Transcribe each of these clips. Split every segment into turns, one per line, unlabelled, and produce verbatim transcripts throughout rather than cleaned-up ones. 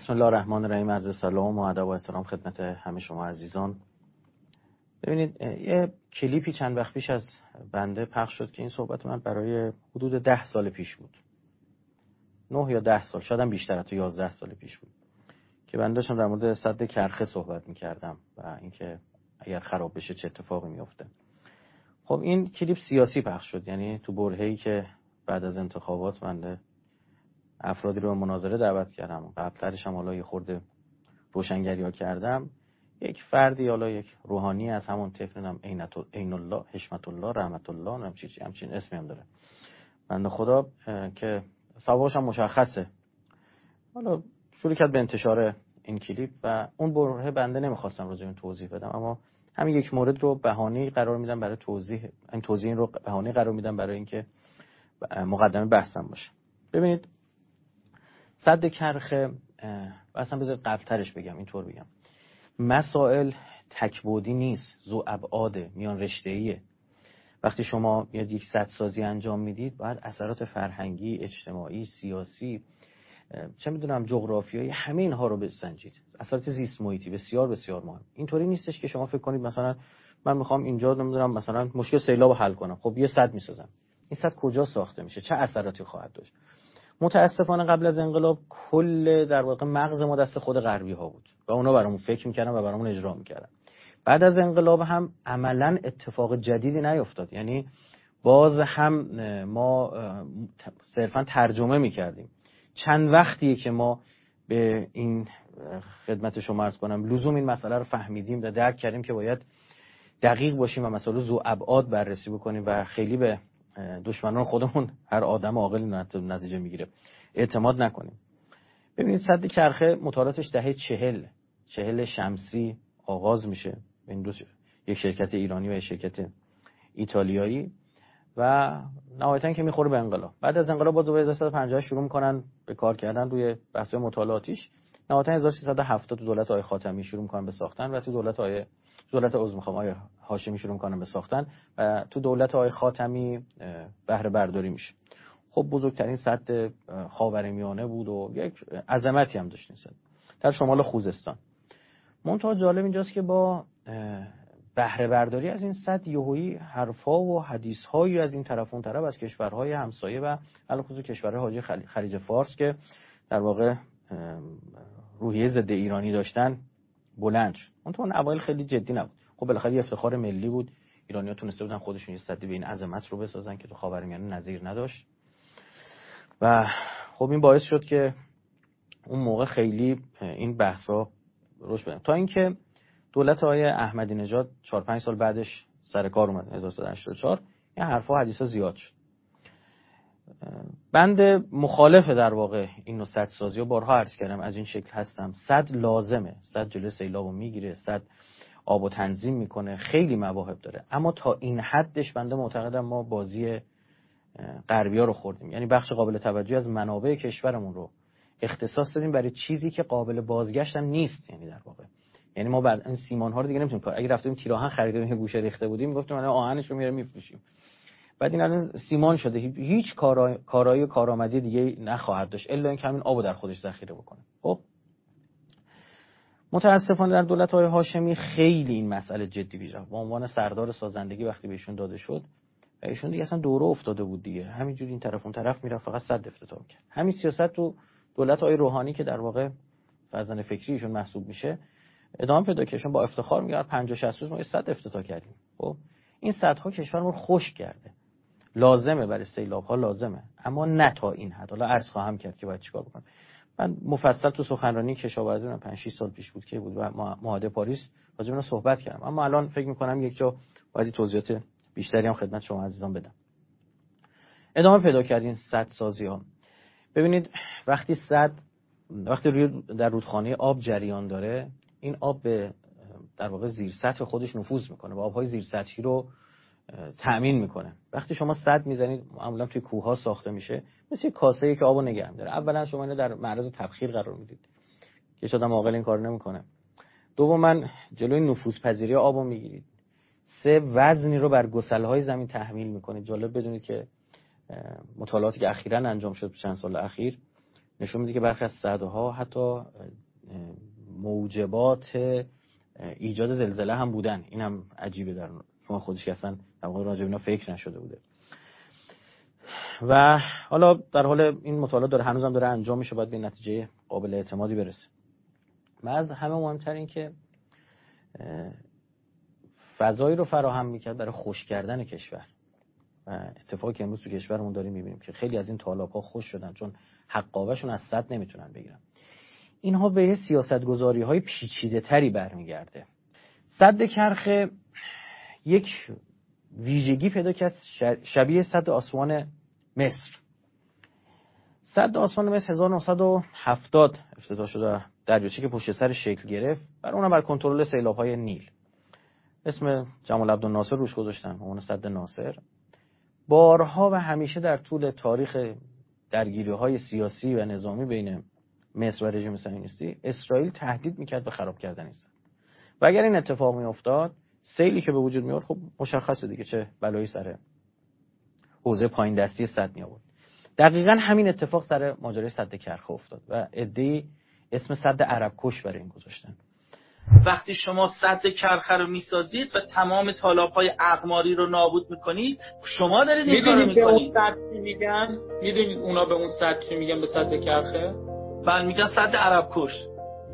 بسم الله الرحمن الرحیم. عرض سلام و ادب و احترام خدمت همه شما عزیزان. ببینید یه کلیپی چند وقت پیش از بنده پخش شد که این صحبت من برای حدود ده سال پیش بود. نه یا ده سال، شاید هم بیشتر، حتی یازده سال پیش بود که بنده داشتم در مورد سد کرخه صحبت می‌کردم و اینکه اگر خراب بشه چه اتفاقی میفته. خب این کلیپ سیاسی پخش شد، یعنی تو برهه‌ای که بعد از انتخابات بنده افرادی رو مناظره دعوت کردم، قبلترش هم حالا یه خورده روشنگری‌ها کردم. یک فردی، حالا یک روحانی از همون طیف عین الله، حشمت الله، رحمت الله، همچین همچین اسمی هم داره بنده خدا که سوابقش هم مشخصه، حالا شروع کرد به انتشار این کلیپ و اون برهه بنده نمیخواستم راجع به این توضیح بدم، اما همین یک مورد رو بهانه‌ای قرار میدم برای توضیح این توضیح این رو بهانه‌ای قرار میدم برای اینکه مقدمه بحثم باشه. ببینید سد کرخه، اصلا بذارید قبلترش بگم، اینطور بگم، مسائل تکبودی نیست، ذو ابعاده، میان رشته‌ایه. وقتی شما میاد یک سدسازی انجام میدید باید اثرات فرهنگی، اجتماعی، سیاسی، چه میدونم جغرافیایی، همه اینها رو بسنجید. اثرات زیست محیطی بسیار بسیار مهم. اینطوری نیستش که شما فکر کنید مثلا من میخوام اینجا نمیدونم مثلا مشکل سیلاب حل کنم، خب یه سد میسازم، این سد کجا ساخته میشه، چه اثراتی خواهد داشت. متاسفانه قبل از انقلاب کل در واقع مغز ما دست خود غربی ها بود و اونا برامون فکر میکردن و برامون اجرا میکردن. بعد از انقلاب هم عملاً اتفاق جدیدی نیفتاد، یعنی باز هم ما صرفاً ترجمه میکردیم. چند وقتیه که ما به این خدمت شما عرض کنم لزوم این مسئله رو فهمیدیم و درک کردیم که باید دقیق باشیم و مسائل ذو ابعاد بررسی بکنیم و خیلی به دشمنان خودمون، هر آدم عاقلی نتیجه میگیره، اعتماد نکنیم. ببینید سد کرخه مطالعاتش دهه چهل چهل شمسی آغاز میشه، این دو یک شرکت ایرانی و یک شرکت ایتالیایی، و نهایتاً که میخوره به انقلاب. بعد از انقلاب باز دوباره هزار و سیصد و پنجاه شروع میکنن به کار کردن روی بحث مطالعاتیش. نهایتاً هزار و سیصد و هفتاد تو دولت آقای خاتمی شروع میکنن به ساختن و تو دولت آقای دولت عضو میخوام آقای هاشمی شروع میکنن به ساختن و تو دولت آقای خاتمی بهره برداری میشه. خب بزرگترین سد خاورمیانه بود و یک عظمتی هم داشت این سد در شمال خوزستان. منتها جالب اینجاست که با بهره برداری از این سد یهویی حرفا و حدیث‌هایی از این طرف اون طرف از کشورهای همسایه و علاوه کشورهای حاجی خلیج فارس که در واقع روحیه ضد ایرانی داشتن بلند شد. منتها اون اوایل خیلی جدی نبود. خب بالاخره افتخار ملی بود، ایرانی‌ها تونسته بودن خودشون یه سدی به این عظمت رو بسازن که تو خاورمیانه نظیر نداشت و خب این باعث شد که اون موقع خیلی این بحثا روش بدن، تا اینکه دولت آقای احمدی نژاد چهار پنج سال بعدش سر کار اومد، هزار و سیصد و هشتاد و چهار، این حرفا و حدیثا زیاد شد. بنده مخالف در واقع این نوع سدسازی و بارها عرض کردم از این شکل هستم. سد لازمه، سد جلوی سیلابو میگیره، سد آبو تنظیم میکنه، خیلی مواهب داره، اما تا این حدش بنده معتقدم ما بازی غربی‌ها رو خوردیم. یعنی بخش قابل توجهی از منابع کشورمون رو اختصاص دادیم برای چیزی که قابل بازگشت هم نیست. یعنی در واقع یعنی ما بعد این سیمان ها رو دیگه نمیتونیم کار، اگه رفتیم تیر آهن خریدیم یه گوشه ریخته بودیم میگفتیم الان آهنش رو میاریم میفروشیم، بعد این الان سیمان شده، هیچ کارای کارایی و کارآمدی دیگه نخواهد داشت الا اینکه همین آبو در خودش ذخیره بکنه. خب متاسفانه در دولت آقای هاشمی خیلی این مسئله جدی پیش رفت. به عنوان سردار سازندگی وقتی بهشون داده شد، ایشون دیگه اصلا دوره افتاده بود دیگه، همینجوری این طرف اون طرف میرفت، فقط صد افتتاح کرد. همین سیاست تو دولت آقای روحانی که در واقع فرزند فکری ایشون محسوب میشه ادامه پیدا کرد. با افتخار میگه پنجاه شصت روز ما صد افتتاح کردیم. خب این صدها کشورمون رو خشک کرده، لازمه برای سیلاب ها لازمه، اما نه تا این حد. حالا عرض خواهم کرد که باید چیکار بکنم. من مفصل تو سخنرانی کشاورزی من پنج شش سال پیش بود که بود و معاهده پاریس راجع به صحبت کردم، اما الان فکر می‌کنم یک جا باید توضیحات بیشتری هم خدمت شما عزیزان بدم. ادامه پیدا کردین سد سازی ها. ببینید وقتی سد وقتی روی در رودخانه آب جریان داره، این آب به در واقع زیر سطح خودش نفوذ میکنه و آبهای زیر سطحی رو تأمین میکنه. وقتی شما سد میزنید، معمولا توی کوه‌ها ساخته میشه، مثل یک کاسه‌ای که آبو نگه می‌داره. اولا شما اینو در معرض تبخیر قرار میدید که هیچ آدم عاقل این کارو نمیکنه. دوما جلوی نفوذپذیری آبو میگیرید. سه وزنی رو بر گسل‌های زمین تحمیل میکنید. جالب بدونید که مطالعاتی که اخیراً انجام شد چند سال اخیر نشون میده که برخی از سدها حتی موجبات ایجاد زلزله هم بودن. این هم عجیبه در ما خودش که اصلا در واقع راجع به اینا فکر نشده بوده. و حالا در حال این مطالعات داره هنوزم داره انجام میشه، باید به نتیجه قابل اعتمادی برسه. و از همه مهمتر این که فضایی رو فراهم میکرد برای خشک کردن کشور. و اتفاقی که امروز تو کشورمون داریم میبینیم که خیلی از این تالاب‌ها خشک شدن چون حقابه‌شون از سد نمیتونن بگیرن. اینها به سیاست‌گذاری‌های پیچیده‌تری برمیگرده. سد کرخه یک ویژگی پیدا کرد شبیه سد آسوان مصر. سد آسوان مصر هزار و نهصد و هفتاد افتتاح شده، دریاچه که پشت سر شکل گرفت، برای اونم بر کنترل سیلاب‌های نیل. اسم جمال عبدالناصر روش گذاشتن، اون سد ناصر. بارها و همیشه در طول تاریخ درگیری‌های سیاسی و نظامی بین مصر و رژیم صهیونیستی، اسرائیل تهدید میکرد به خراب کردن این سد. و اگر این اتفاق میافتاد، سیلی که به وجود میاد خب مشخصه دیگه چه بلایی سر حوزه پایین دستی سد می آورد. دقیقاً همین اتفاق سر ماجرای سد کرخه افتاد و عده‌ای اسم سد عربکش برای این گذاشتن.
وقتی شما سد کرخه رو میسازید و تمام تالاب‌های اقماری رو نابود میکنید، شما دارید این کارو میکنید.
به اون سد چی میگن؟ میدونید اونا به اون سد چی میگن؟ به سد کرخه؟
بله میگن سد عربکش.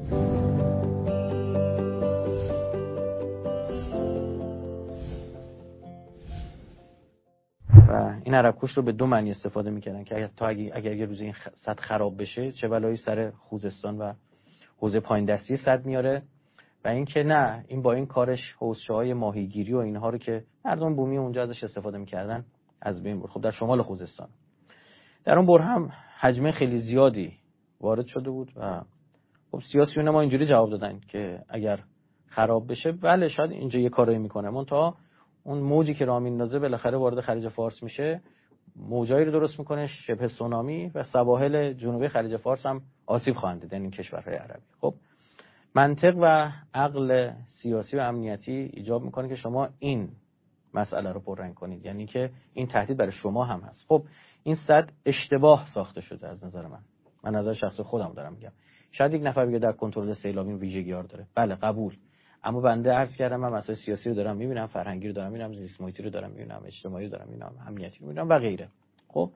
و این عربکش رو به دو معنی استفاده میکردن که اگر تا اگر, اگر یه روز این سد خراب بشه چه بلایی سر خوزستان و حوزه پایین دستی سد میاره، و اینکه نه این با این کارش حوضچه‌های ماهیگیری و اینها رو که مردم بومی اونجا ازش استفاده میکردن از بین برد. خب در شمال خوزستان در اون بر هم حجم خیلی زیادی وارد شده بود و خب سیاسیون ما اینجوری جواب دادن که اگر خراب بشه بله شاید اینجا یه کاری میکنه، منتها اون موجی که راه میندازه بالاخره وارد خلیج فارس میشه، موجایی رو درست میکنه شبه سونامی و سواحل جنوبی خلیج فارس هم آسیب خواهند دید، این کشورهای عربی. خب منطق و عقل سیاسی و امنیتی ایجاب میکنه که شما این مسئله رو پررنگ کنید، یعنی که این تهدید برای شما هم هست. خب این سد اشتباه ساخته شده از نظر من، من نظر شخصی خودم دارم میگم. شاید یک نفر بگه در کنترل سیلاب این ویژگی‌ها داره، بله قبول، اما بنده عرض کردم من مسائل سیاسی رو دارم میبینم، فرهنگی رو دارم میبینم، زیست محیطی رو دارم میبینم، اجتماعی رو دارم میبینم، امنیتی رو میبینم و غیره. خب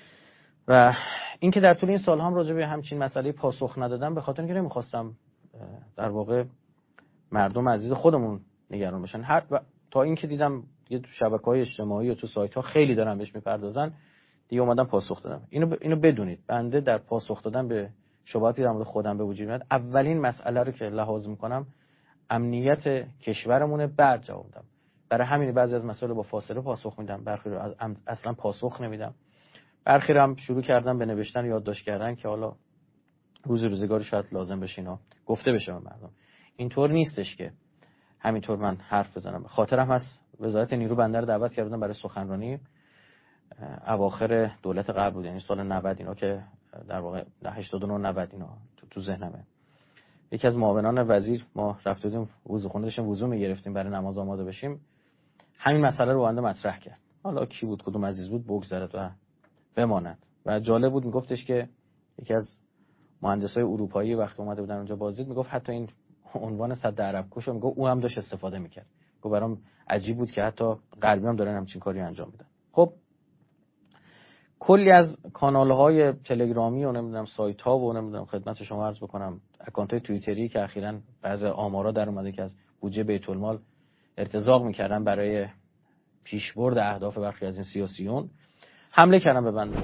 و اینکه در طول این سال‌ها هم راجع به همچین مسئله پاسخ ندادم به خاطر اینکه نمی‌خواستم در واقع مردم عزیز خودمون نگران بشن. هر و تا اینکه دیدم یه تو شبکه‌های اجتماعی و تو سایت‌ها خیلی دارن بهش میپردازن، دیگه اومدم پاسخ دادم. اینو ب... اینو بدونید، بنده در پاسخ دادن به شبهاتی در مورد خودم به وجود میاد اولین مسئله رو که لحاظ میکنم امنیت کشورمونه، بعد جواب میدم. برای همین بعضی از مسائل با فاصله پاسخ میدم، برخی رو اصلا پاسخ نمیدم، برخی رو هم شروع کردم به نوشتن و یادداشت کردن که حالا روز روزگاری شاید لازم بشه اینا گفته بشه به مردم. اینطور نیستش که همینطور من حرف بزنم. خاطرم هست وزارت نیرو بنده رو دعوت کردن برای سخنرانی اواخر دولت قبل بود، یعنی سال نود، اینا که در واقع هشتاد و نه نود اینا تو, تو ذهنمه. یکی از معاونان وزیر ما رفته بودیم وضوخونه داشتیم وضو میگرفتیم برای نماز آماده بشیم، همین مسئله رو بنده مطرح کرد. حالا کی بود کدوم عزیز بود بگذرد و بماند. و جالب بود میگفتش که یکی از مهندسای اروپایی وقتی اومده بودن اونجا بازدید میگفت حتی این عنوان سد عربکش رو میگفت او هم داشت استفاده میکرد. گفت برام عجیب بود که حتی غربی هم دارن همچین کاری انجام میدن. خب کلی از کانال‌های تلگرامی و نمیدونم سایت‌ها و نمیدونم خدمت شما عرض بکنم اکانت‌های توییتری که اخیراً بعضی آمارا در اومده که از بودجه بیت المال ارتزاق میکردن برای پیشبرد اهداف برخی از این سیاسیون حمله کردن به بنده.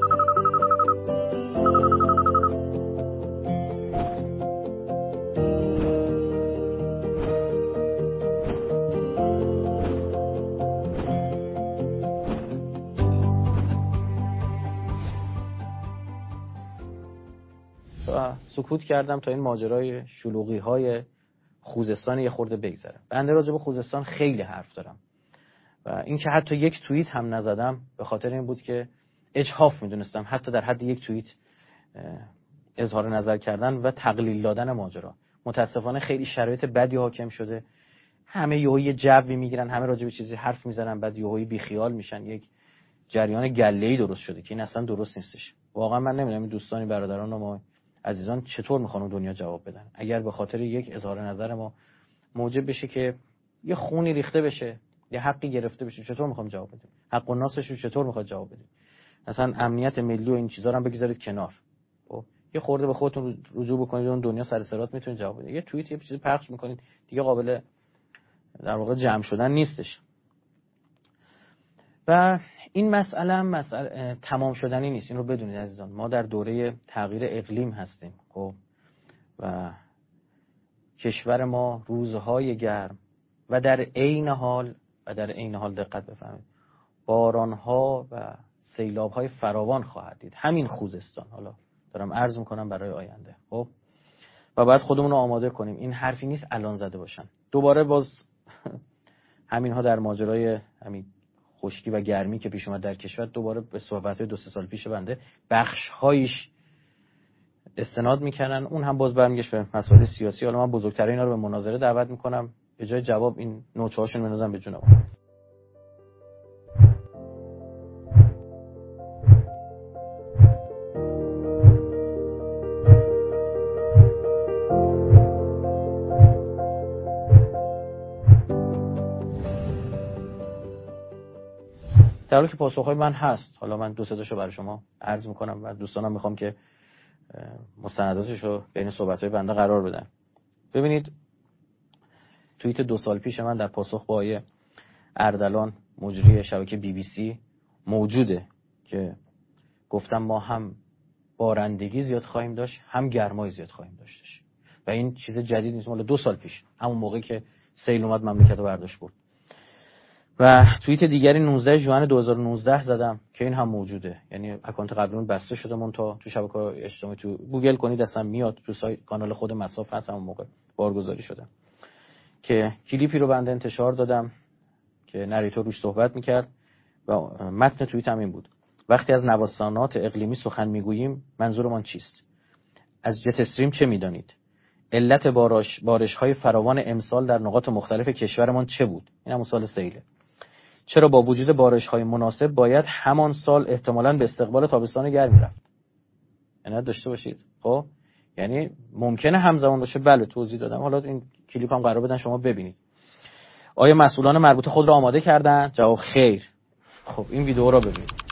سکوت کردم تا این ماجرای شلوغی‌های خوزستان یه خورده بگذره. بنده راجع به خوزستان خیلی حرف دارم و اینکه حتی یک توییت هم نزدم به خاطر این بود که اجحاف میدونستم حتی در حد یک توییت اظهار نظر کردن و تقلیل دادن ماجرا. متاسفانه خیلی شرایط بدی حاکم شده، همه یهویی جوی میگیرن، همه راجع به چیزی حرف میزنن، بعد یهویی بیخیال میشن، یک جریان گله‌ای درست شده که این اصلا درست نیستش. واقعا من نمیدونم این دوستانی برادران ما عزیزان چطور میخوان دنیا جواب بدن؟ اگر به خاطر یک اظهار نظر ما موجب بشه که یه خونی ریخته بشه، یه حقی گرفته بشه، چطور میخوام جواب بدیم؟ حق و ناسش رو چطور میخواد جواب بدیم؟ مثلا امنیت ملی و این چیزا رو هم بگذارید کنار. خب یه خورده به خودتون رجوع بکنید، اون دنیا سر سرات میتونه جواب بده. یه توییت یه چیزی پخش میکنید دیگه قابل در واقع جمع شدن نیستش. و این مسئله هم مسئله تمام شدنی نیست، این رو بدونید عزیزان. ما در دوره تغییر اقلیم هستیم. خب و کشور ما روزهای گرم و در عین حال و در عین حال دقت بفرمایید بارانها و سیلاب‌های فراوان خواهد دید. همین خوزستان، حالا دارم عرض میکنم برای آینده. خب و باید خودمون رو آماده کنیم. این حرفی نیست الان زده باشن. دوباره باز همینها در ماجرای همین خشکی و گرمی که پیش اومد در کشور، دوباره به صحبت‌های دو سه سال پیش بنده بخش‌هایش استناد میکنن. اون هم باز برمیگشت به مسائل سیاسی. حالا من بزرگترین اینا رو به مناظره دعوت میکنم، به جای جواب این نوچه‌هاشون بنازم به جونم. در حالی که پاسخهای من هست، حالا من دو سه تاشو برای شما عرض میکنم و دوستانم میخوام که مستنداتش رو بین صحبت‌های بنده قرار بدن. ببینید توییت دو سال پیش من در پاسخ با آقای اردلان مجری شبکه بی بی سی موجوده که گفتم ما هم بارندگی زیاد خواهیم داشت، هم گرمای زیاد خواهیم داشتش و این چیز جدید نیست، مال دو سال پیش، همون موقعی که سیل اومد مملکت رو برداشت برد. و توییت دیگری نوزده ژوئن دو هزار و نوزده زدم که این هم موجوده، یعنی اکانت قبلیمون بسته شده، مون تا تو شبکه‌های اجتماعی تو گوگل کنید اصلا میاد، تو سایت کانال خود مصاف هست، همون موقع بارگذاری شده که کلیپی رو بنده انتشار دادم که نریتور روش صحبت میکرد و متن توییت هم این بود: وقتی از نوسانات اقلیمی سخن میگوییم منظورمان چیست؟ از جت استریم چه میدانید؟ علت بارش بارش‌های فراوان امسال در نقاط مختلف کشورمان چه بود؟ این هم سال سیله. چرا با وجود بارش‌های مناسب باید همان سال احتمالاً به استقبال تابستان گرمی رفت؟ اینا داشته باشید. خب یعنی ممکنه همزمان باشه. بله توضیح دادم. حالا این کلیپ هم قرار بدن شما ببینید. آیا مسئولان مربوطه خود را آماده کردن؟ جواب خیر. خب این ویدیو را ببینید.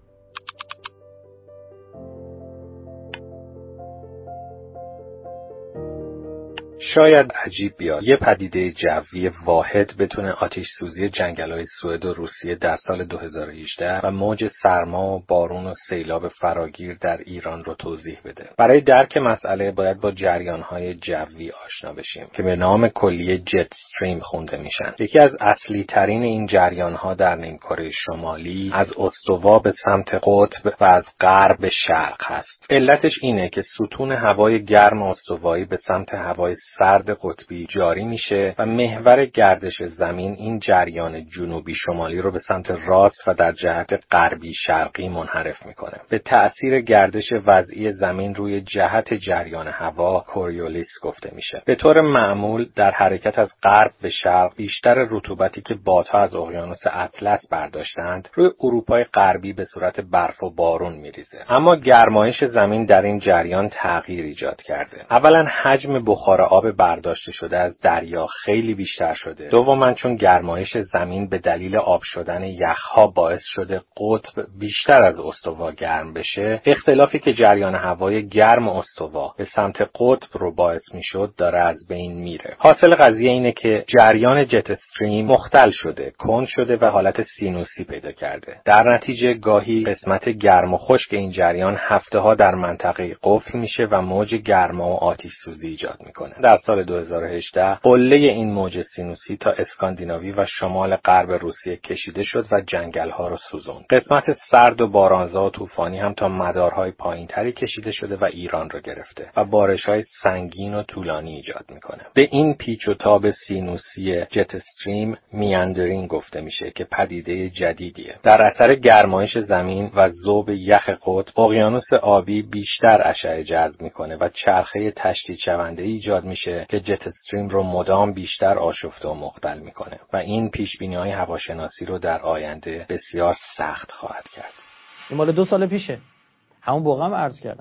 شاید عجیب بیاد یه پدیده جوی واحد بتونه آتش سوزی جنگل‌های سوئد و روسیه در سال دو هزار و هجده و موج سرما و بارون و سیلاب فراگیر در ایران رو توضیح بده. برای درک مسئله باید با جریان‌های جوی آشنا بشیم که به نام کلی جت استریم خونده میشن. یکی از اصلی ترین این جریان‌ها در نیمکره شمالی از استوا به سمت قطب و از غرب به شرق هست. علتش اینه که ستون هوای گرم استوایی به سمت هوای سرد قطبی جاری میشه و محور گردش زمین این جریان جنوبی شمالی رو به سمت راست و در جهت غربی شرقی منحرف میکنه. به تأثیر گردش وضعی زمین روی جهت جریان هوا کوریولیس گفته میشه. به طور معمول در حرکت از غرب به شرق بیشتر رطوبتی که بادها از اقیانوس اطلس برداشتند روی اروپای غربی به صورت برف و بارون میریزه. اما گرمایش زمین در این جریان تغییر ایجاد کرده. اولا حجم بخار آب برداشته شده از دریا خیلی بیشتر شده. دوما چون گرمایش زمین به دلیل آب شدن یخها باعث شده قطب بیشتر از استوا گرم بشه، اختلافی که جریان هوای گرم استوا به سمت قطب رو باعث میشد داره از بین میره. حاصل قضیه اینه که جریان جت استریم مختل شده، کند شده و حالت سینوسی پیدا کرده. در نتیجه گاهی قسمت گرم و خشک این جریان هفته ها در منطقه قفل میشه و موج گرما و آتش سوزی ایجاد میکنه. در سال دو هزار و هجده قله این موج سینوسی تا اسکاندیناوی و شمال غرب روسیه کشیده شد و جنگل‌ها رو سوزوند. قسمت سرد و بارانزا و طوفانی هم تا مدارهای پایینتری کشیده شده و ایران رو گرفته و بارش‌های سنگین و طولانی ایجاد میکنه. به این پیچ و تاب سینوسی جت استریم میاندرینگ گفته میشه که پدیده جدیدیه. در اثر گرمایش زمین و ذوب یخ قطب، اقیانوس آبی بیشتر اشعه جذب میکنه و چرخه تشدید شونده ایجاد میشه که جت استریم رو مدام بیشتر آشفته و مختل میکنه و این پیشبینی‌های هواشناسی رو در آینده بسیار سخت خواهد کرد.
این مال دو سال پیشه. همون موقع هم عرض کردم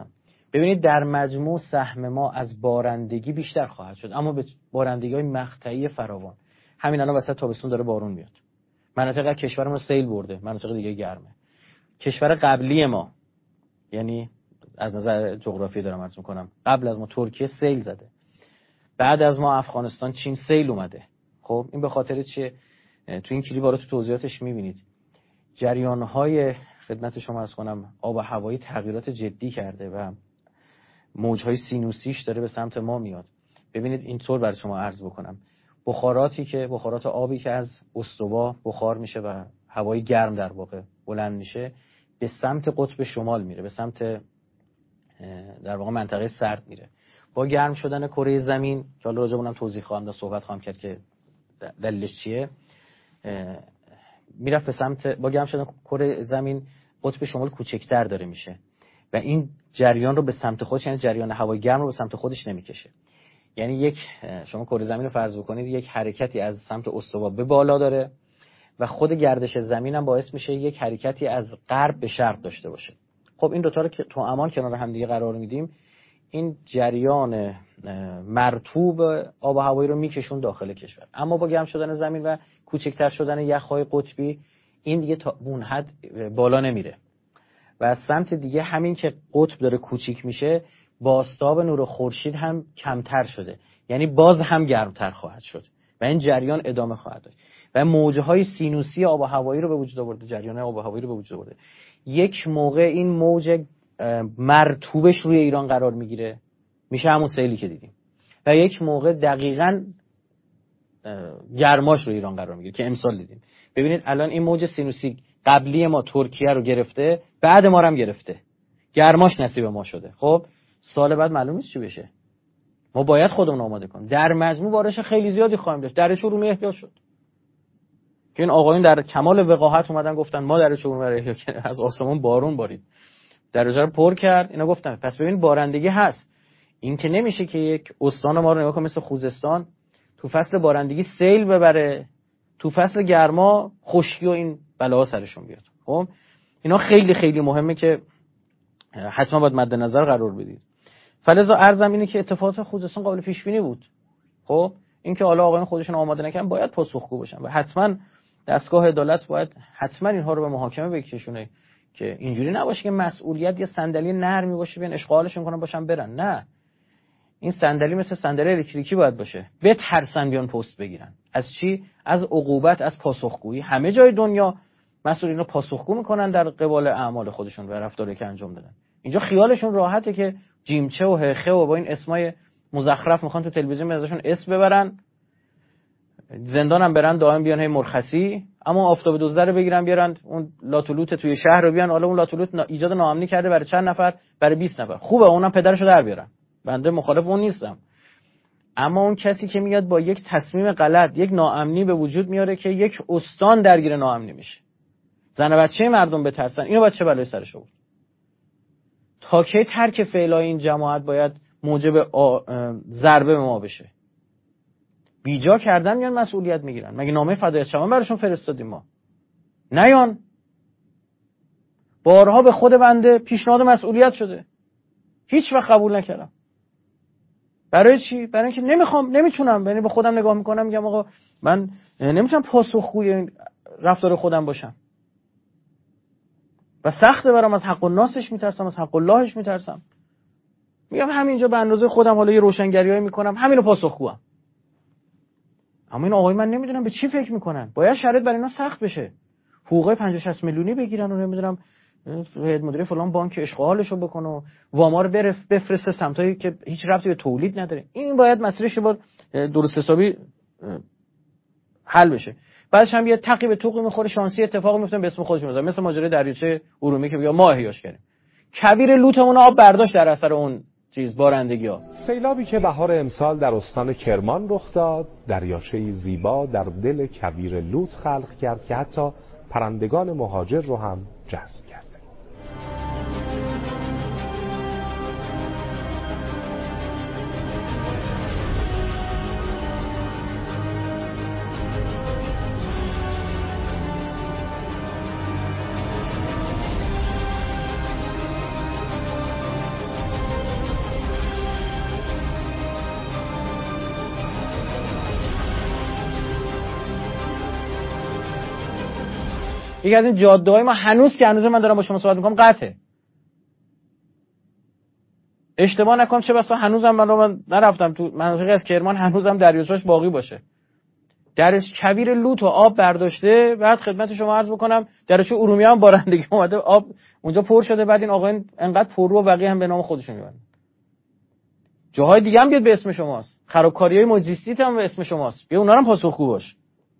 ببینید در مجموع سهم ما از بارندگی بیشتر خواهد شد، اما به بارندگی‌های مقطعی فراوان. همین الان وسط تابستون داره بارون میاد، مناطق کشورمون رو سیل برده، مناطق دیگه گرمه. کشور قبلی ما، یعنی از نظر جغرافی دارم عرض میکنم، قبل از ما ترکیه سیل زده، بعد از ما افغانستان، چین سیل اومده. خب این به خاطر چیه؟ تو این کلیپ رو تو توضیحاتش میبینید جریان‌های خدمت شما عرض کنم آب و هوایی تغییرات جدی کرده و موج‌های سینوسیش داره به سمت ما میاد. ببینید اینطور برای شما عرض بکنم، بخاراتی که بخارات آبی که از استوا بخار میشه و هوای گرم در واقع بلند میشه به سمت قطب شمال میره، به سمت در واقع منطقه سرد میره. با گرم شدن کره زمین که حالا راجع به اونم توضیح خواهم داد، صحبت خواهم کرد که دلیلش چیه، میرفت به سمت، با گرم شدن کره زمین قطب شمال کوچکتر داره میشه و این جریان رو به سمت خودش، یعنی جریان هوای گرم رو به سمت خودش نمیکشه. یعنی یک شما کره زمین رو فرض بکنید یک حرکتی از سمت استوا به بالا داره و خود گردش زمین هم باعث میشه یک حرکتی از غرب به شرق داشته باشه. خب این دو تا رو که تو امان کنار هم دیگه قرار میدیم، این جریان مرطوب آب و هوایی رو میکشون داخل کشور. اما با گرم شدن زمین و کوچکتر شدن یخ‌های قطبی این دیگه تا اون حد بالا نمیره و از سمت دیگه همین که قطب داره کوچیک میشه، بازتاب نور خورشید هم کمتر شده، یعنی باز هم گرمتر خواهد شد و این جریان ادامه خواهد داشت و موجهای سینوسی آب و هوایی رو به وجود آورده، جریان آب و هوایی رو به وجود آورده. یک موقع این موج مرطوبش روی ایران قرار میگیره، میشه همون سیلی که دیدیم، و یک موقع دقیقاً گرماش روی ایران قرار میگیره که امسال دیدیم. ببینید الان این موج سینوسی قبلی ما ترکیه رو گرفته، بعد ما رو هم گرفته، گرماش نصیب ما شده. خب سال بعد معلوم نیست چی بشه، ما باید خودمون آماده کنیم. در مجموع بارش خیلی زیادی خواهیم داشت. درچه ارومیه احیا شد که این آقایون در کمال وقاحت اومدن گفتن ما درچه ارومیه رو احیا کردیم، از آسمون بارون بارید، درجه رو پر کرد. اینا گفتن پس ببین بارندگی هست. این که نمیشه که یک استان ما رو نگاه کن مثل خوزستان تو فصل بارندگی سیل ببره، تو فصل گرما خشکی و این بلاها سرشون بیاد. خب اینا خیلی خیلی مهمه که حتما باید مد نظر قرار بدید. فلذا ارزم اینه که اتفاقات خوزستان قابل پیش بینی بود. خب این که حالا آقایون خودشون آماده نکردن باید پاسخگو باشن و حتما دستگاه عدالت باید حتما اینها رو به محاکمه بکشونه که اینجوری نباشه که مسئولیت یه صندلی نرمی باشه بیان اشغالشون کنن باشن برن. نه، این صندلی مثل صندلی الکتریکی باید باشه، بترسن بیان پست بگیرن. از چی؟ از عقوبت، از پاسخگویی. همه جای دنیا مسئولین رو پاسخگو میکنن در قبال اعمال خودشون و رفتاری که انجام دادن. اینجا خیالشون راحته که جیمچه و هخه و با این اسمای مزخرف میخوان تو تلویزیون ازشون اسم ببرن، زندان هم برن دائم بیان هی مرخصی، اما آفتاب دزده رو بگیرن بیارن اون لاتولوت توی شهر رو بیان، حالا اون لاتولوت ایجاد ناامنی کرده برای چند نفر؟ برای بیست نفر. خوبه اونم پدرشو در بیارن، بنده مخالف اون نیستم. اما اون کسی که میاد با یک تصمیم غلط یک ناامنی به وجود میاره که یک استان درگیر ناامنی میشه، زن و بچه مردم بترسن، اینو باید چه بلایی سرش آورد؟ تا کی ترک فعلای این جماعت باید موجب ضربه به ما بشه؟ بیجا کردن میان مسئولیت میگیرن. مگه نامه فدایت شوان براشون فرستادیم ما؟ نیان. بارها به خود بنده پیشنهاد مسئولیت شده، هیچ وقت قبول نکردم. برای چی؟ برای اینکه نمیخوام، نمیتونم. یعنی به خودم نگاه میکنم میگم آقا من نمیتونم پاسخگوی رفتار خودم باشم و سخته برام، از حق الناسش میترسم، از حق اللهش میترسم. میگم همینجا به اندازه خودم حالا یه روشنگریایی میکنم، همینو پاسخگوام. اما این آقای من نمیدونم به چی فکر میکنن. باید شرایط برای اینا سخت بشه، حقوق پنجاه شصت میلیونی بگیرن و نمیدونم هیئت مدیره فلان بانک اشغالشو بکنه و واما رو برف بفرسته سمتایی که هیچ ربطی به تولید نداره. این باید مسئلهش باید درست حسابی حل بشه. بعدش هم یه تقی به توقی میخوره، شانسی اتفاق میفته به اسم خودش میذاره، مثل ماجرای دریاچه ارومیه که بگه ما احیاش کردیم. کویر لوتمون آب برداشت در اثر اون چیز بارندگی‌ها.
سیلابی که بهار امسال در استان کرمان رخ داد، دریاچه‌ای زیبا در دل کویر لوت خلق کرد که حتی پرندگان مهاجر رو هم جذب کرد.
یکی از این جاده‌های ما هنوز که هنوز من دارم با شما صحبت می‌کنم قطعه. اشتباه نکنم چه بسا هنوزم من, من نرفتم تو مناطقی از کرمان هنوزم دریاچه‌اش باقی باشه. درش کویر لوت و آب برداشته. بعد خدمت شما عرض بکنم دریاچه ارومیه هم بارندگی اومده، آب اونجا پر شده. بعد این آقایون انقدر پررو و بقیه هم به نام خودشون میبرن. جاهای دیگه هم بیاد به اسم شماست. خرابکاری‌های موجیستیت هم به اسم شماست. بیا اونا رو هم پاسخگو باش.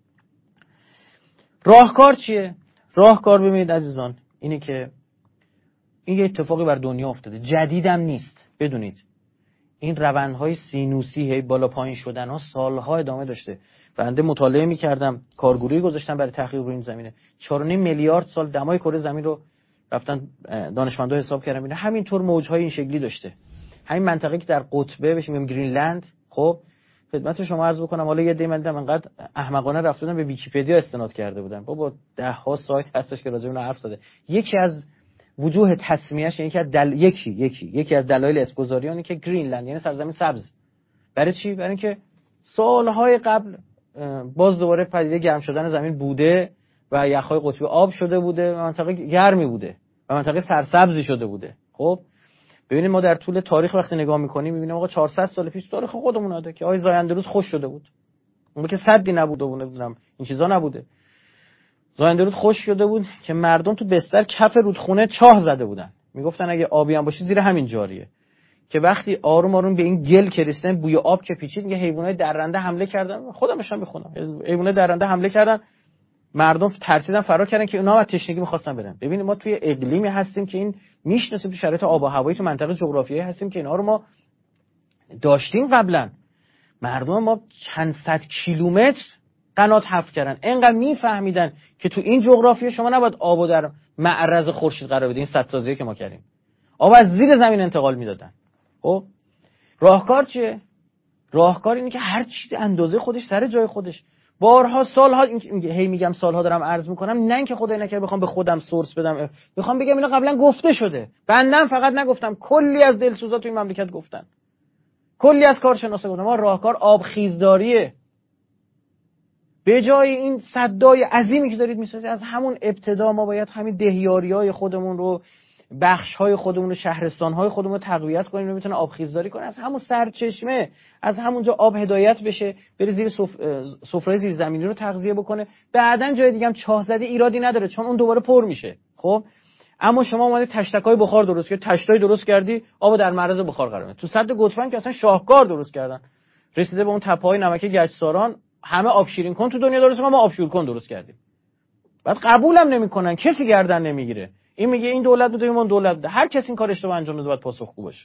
راهکار چیه؟ راهکار ببینید عزیزان اینه که این یه اتفاقی بر دنیا افتاده، جدیدم نیست. بدونید این روندهای سینوسی هی بالا پایین شدن ها سالها ادامه داشته. بنده مطالعه می‌کردم، کارگروهی گذاشتن برای تحقیق روی این زمینه. چهار و نیم میلیارد سال دمای کره زمین رو رفتن دانشمندا حساب کردن، اینا همینطور موج‌های این شکلی داشته. همین منطقه که در قطبه بهش میگم گرینلند، خب خدمت شما عرض بکنم حالا یه دیدم انقدر احمقانه رفتن به ویکی‌پدیا استناد کرده بودن. بابا ده ها سایت هستش که راجع به اون حرف زده. یکی از وجوه تسمیه‌اش یکی از دل... یکی یکی یکی از دلایل اسمگذاری اونه که گرینلند یعنی سرزمین سبز. برای چی؟ برای اینکه سالهای قبل باز دوباره پدیده گرم شدن زمین بوده و یخ‌های قطبی آب شده بوده و منطقه گرمی بوده و منطقه سرسبزی شده بوده. خب ببینید ما در طول تاریخ وقتی نگاه می‌کنیم می‌بینیم آقا چهارصد سال پیش تاریخ خودمون اومده که آی زاینده رود خوش شده بود. اون که سدی نبوده و نمیدونم این چیزا نبوده. زاینده رود خوش شده بود که مردم تو بستر کف رودخونه چاه زده بودن. میگفتن اگه آبی هم باشه زیر همین جاریه. که وقتی آروم آروم به این گل که رسیدن بوی آب که پیچید میگه حیوانات درنده حمله کردن. خودمش هم میخونم. حیوانات درنده حمله کردن. مردم ترسیدن فرار کردن که اونا از تشنگی می‌خواستن برن. ببینید ما توی اقلیمی هستیم که این میشناسیم، تو شرایط آب و هوایی تو منطقه جغرافیایی هستیم که اینا رو ما داشتیم قبلا. مردم ما چند صد کیلومتر قنات حفر کردن، اینقدر میفهمیدن که تو این جغرافیا شما نباید آبو در معرض خورشید قرار بدین. این سدسازی که ما کردیم آب از زیر زمین انتقال میدادن. خب راهکار چیه؟ راهکار اینه که هر چیز اندازه خودش سر جای خودش. بارها سالها هی میگم سالها دارم عرض میکنم، نه اینکه خدای نکرده بخوام به خودم سورس بدم، بخوام بگم اینا قبلا گفته شده. بندم فقط نگفتم، کلی از دلسوزا تو این مملکت گفتن، کلی از کارشناسا گفتن. ما راهکار آبخیزداریه. به جای این سدای عظیمی که دارید میسازید از همون ابتدا ما باید همین دهیاریای خودمون رو، بخش‌های خودمون رو، شهرستان‌های خودمون رو تقویت کنیم و میتونه آبخیزداری کنه. از همون سرچشمه، از همونجا آب هدایت بشه بره زیر سفره زیر زمینی رو تغذیه بکنه. بعدن جای دیگه هم چاه زده ایرادی نداره چون اون دوباره پر میشه. خب اما شما اومدی تشتکای بخار درست کردی، تشتای درست کردی، آب در معرض بخار قرار میده. تو سد گتفن که اصلا شاهکار درست کردن، رسیده به اون تپه‌های نمکی گچساران، همه آب شیرین کن تو دنیا درست کردن، ما آب شور کن درست کردیم. بعد قبولم نمیکنن، کسی گردن نمیگیره. این میگه این دولت بوده، اون دولت بوده. هر کسی این کار اشتباه انجام داده باید پاسخگو باشه.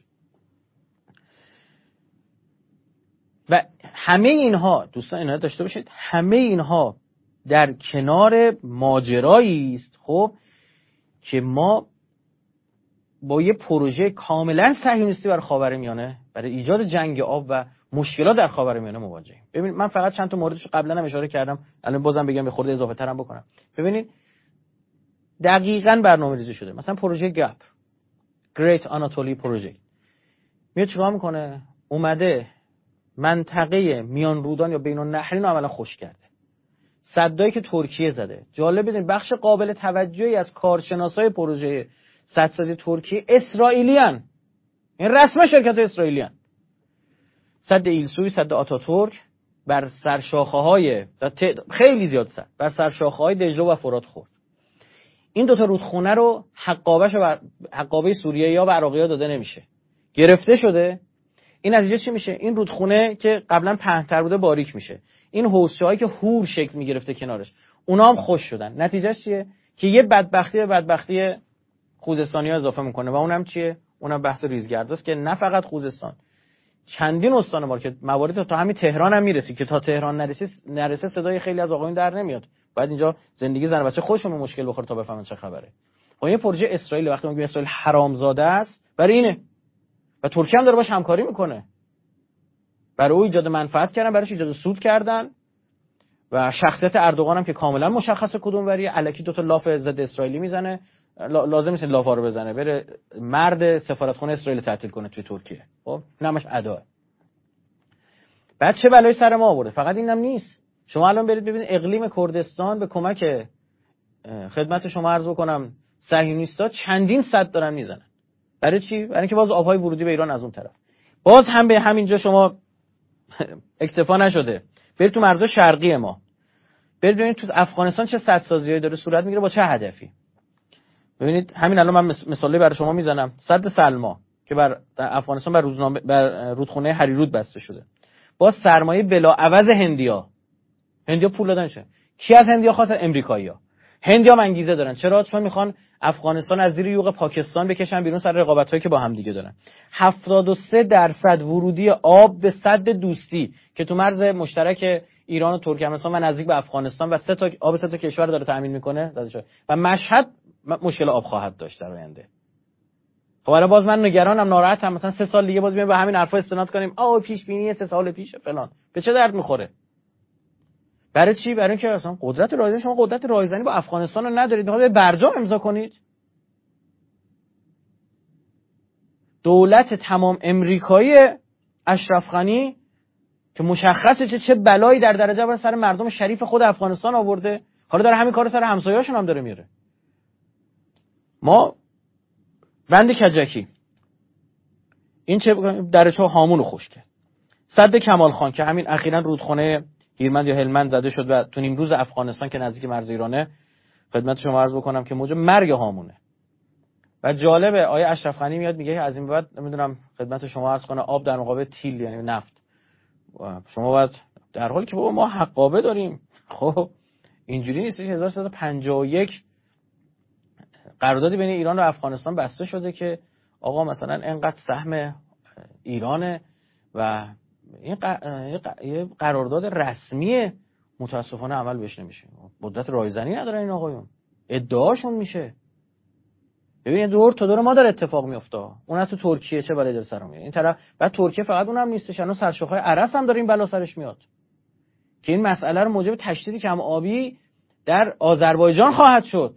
و همه اینها دوستان اینا داشته باشید، همه اینها در کنار ماجرایی است خب که ما با یه پروژه کاملا صهیونیستی برای خاورمیانه، برای ایجاد جنگ آب و مشکلات در خاورمیانه مواجهیم. ببینید من فقط چند تا موردش قبلا هم اشاره کردم، الان بازم بگم به خورده اضافه ترم بکنم. ببینید دقیقاً برنامه‌ریزی شده. مثلا پروژه گپ، Great Anatolia Project میاد چیکار میکنه؟ اومده منطقه میان رودان یا بین النهرین رو عملا خشک کرده. سدایی که ترکیه زده. جالب بدین بخش قابل توجهی از کارشناسای پروژه سدسازی ترکیه اسرائیلیان. این رسما شرکت اسرائیلیان. سد ایلسوی، سد آتاتورک بر سرشاخه‌های خیلی زیاد سد بر سرشاخه‌های دجله و فرات خورد. این دوتا رودخونه رو حقابه‌ش و حقابه سوریه یا و عراقی‌ها داده نمیشه. گرفته شده. این نتیجه چی میشه؟ این رودخونه که قبلا پهن‌تر بوده باریک میشه. این حوضچه‌هایی که هور شکل میگرفته کنارش، اونا هم خشک شدن. نتیجهش چیه؟ که یه بدبختی به بدبختی خوزستانی‌ها اضافه میکنه و اونم چیه؟ اونم بحث ریزگرداست که نه فقط خوزستان، چندین استان ما که موارد تا همین تهران هم میرسی که تا تهران نرسی نرسه صدای خیلی از آقایون در نمیاد. بعد اینجا زندگی زن و بچه خودشون مشکل بخوره تا بفهمن چه خبره. خب این پروژه اسرائیل وقتی میگیم اسرائیل حرامزاده است برای اینه و ترکیه هم داره باش همکاری میکنه. برای او ایجاد منفعت کردن، براش ایجاد سود کردن و شخصیت اردوغان هم که کاملا مشخصه کدوم وریه. الکی دو تا لاف ضد اسرائیلی میزنه، لازم نیست لافا رو بزنه، بره مرد سفارتخونه اسرائیل تعطیل کنه توی ترکیه. خب نماش ادا. بعد چه بلایی سر ما آورده؟ فقط اینم نیست. شما الان برید ببینید اقلیم کردستان به کمک خدمت شما عرض بکنم صهیونیست‌ها چندین صد دارن میزنن. برای چی؟ برای اینکه باز آبهای ورودی به ایران از اون طرف. باز هم به همینجا شما اکتفا نشده. برید تو مرزهای شرقی ما. برید ببینید تو افغانستان چه سدسازی‌هایی داره صورت میگیره با چه هدفی. ببینید همین الان من مثالی برای شما میزنم. سد سلما که بر افغانستان بر روزنامه بر رودخونه هریرود بسته شده. با سرمایه بلاعوض هندیا. هندیا پول دادن شه. کی از هندیا خواست؟ امریکایی‌ها. هندیا انگیزه دارن. چرا؟ چون میخوان افغانستان از زیر یوغ پاکستان بکشن بیرون سر رقابت‌هایی که با هم دیگه دارن. هفتاد و سه درصد ورودی آب به سد دوستی که تو مرز مشترک ایران و ترکمنستان و نزدیک به افغانستان و سه تا آب سه تا کشور داره تامین میکنه و مشهد مشکل آب خواهد داشت در آینده. خب الان باز من نگرانم، ناراحتم، مثلا سه سال دیگه باز بیایم به همین حرفا استناد کنیم آ پیش بینی سه سال پیش فلان. به چه درد میخوره؟ برای چی؟ برای اینکه اصلا قدرت رایزنی، شما قدرت رایزنی با افغانستان رو ندارید، میخواید برجام امضا کنید. دولت تمام امریکایی اشرف غنی که مشخصه چه چه بلایی در درجه بر سر مردم شریف خود افغانستان آورده، حالا داره همین کارو سر همسایه‌هاشون هم داره میاره. ما بند کجکی این چه درچه هامون رو خوش کرد. سد کمال خان که همین اخیراً رودخانه هیرمند یا هلمند زده شد و تو نیمروز افغانستان که نزدیک مرز ایرانه، خدمت شما عرض بکنم که موجب مرگ هامونه. و جالبه آیه اشرف غنی میاد میگه از این بعد نمیدونم خدمت شما عرض کنه آب در مقابل تیل یعنی نفت. شما باید در حالی که بابا ما حقابه داریم. خب اینجوری نیستش. هزار و سیصد و پنجاه و یک قراردادی بین ایران و افغانستان بسته شده که آقا مثلا اینقدر سهم ایرانه و این یه قرارداد رسمی، متاسفانه عمل بهش نمیشه. قدرت رایزنی ندارن این آقایون، ادعاشون میشه. ببینید دور تا دور ما داره اتفاق میفته. اون از تو ترکیه چه بلایی داره سر میاد این طرف. بعد ترکیه فقط اونم نیستش، الان سرشاخهای عرس هم داره این بلا سرش میاد که این مسئله رو موجب تشدید کم آبی در آذربایجان خواهد شد.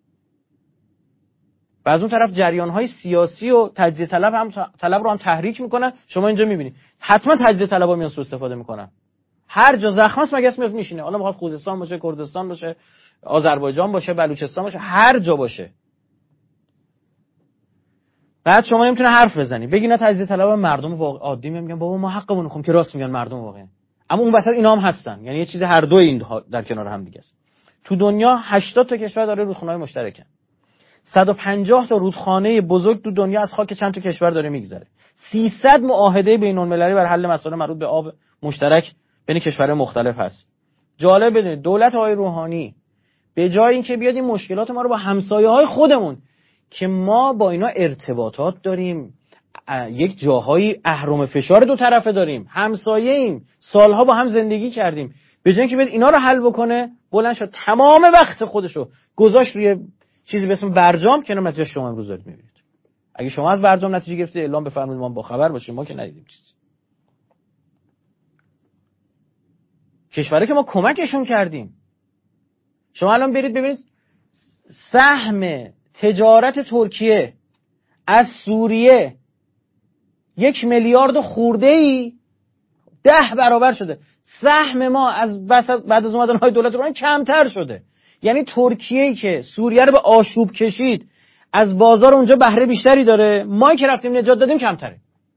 و از اون طرف جریان‌های سیاسی و تجزیه طلب هم طلب رو هم تحریک میکنن. شما اینجا میبینید حتما تجزیه طلبا میان سوء استفاده میکنن. هر جا زخم است مگس میاد میشینه. حالا میخواد خوزستان باشه، کردستان باشه، آذربایجان باشه، بلوچستان باشه، هر جا باشه. بعد شما نمیتونه حرف بزنی بگی نه تجزیه طلب مردم واقع عادی میگن بابا ما حقمون رو خوام که راست میگن مردم واقعا. اما اون وسط اینا هم هستن، یعنی یه چیز هر دو این در کنار هم دیگه است. تو دنیا هشتاد تا کشور داره رودخانه‌های مشترکن. صد و پنجاه تا رودخانه بزرگ تو دنیا از خاک چند تا کشور داره میگذره. سیصد معاهده بین‌المللی بر حل مسائل مربوط به آب مشترک بین کشورهای مختلف هست. جالب بدونید دولت آقای روحانی به جای اینکه بیاد این مشکلات ما رو با همسایه‌های خودمون که ما با اینا ارتباطات داریم، یک جاهایی اهرم فشار دو طرفه داریم، همسایه‌ایم، سالها با هم زندگی کردیم، به جای اینکه بیاد اینا رو حل بکنه بلند شد تمام وقت خودشو گذاشت روی چیزی به اسم برجام که نتیجه شما امروز دارید می‌بینید. اگه شما از برجام نتیجه گرفتید اعلام بفرمایید ما با خبر باشیم، ما که ندیدیم چیزی. کشوری که ما کمکشون کردیم. شما الان برید ببینید سهم تجارت ترکیه از سوریه یک میلیارد خورده‌ای ده برابر شده. سهم ما از بعد از اومدن های دولت ایران کمتر شده. یعنی ترکیه‌ای که سوریه رو به آشوب کشید از بازار اونجا بهره بیشتری داره، ما که رفتیم نجات دادیم کمتره.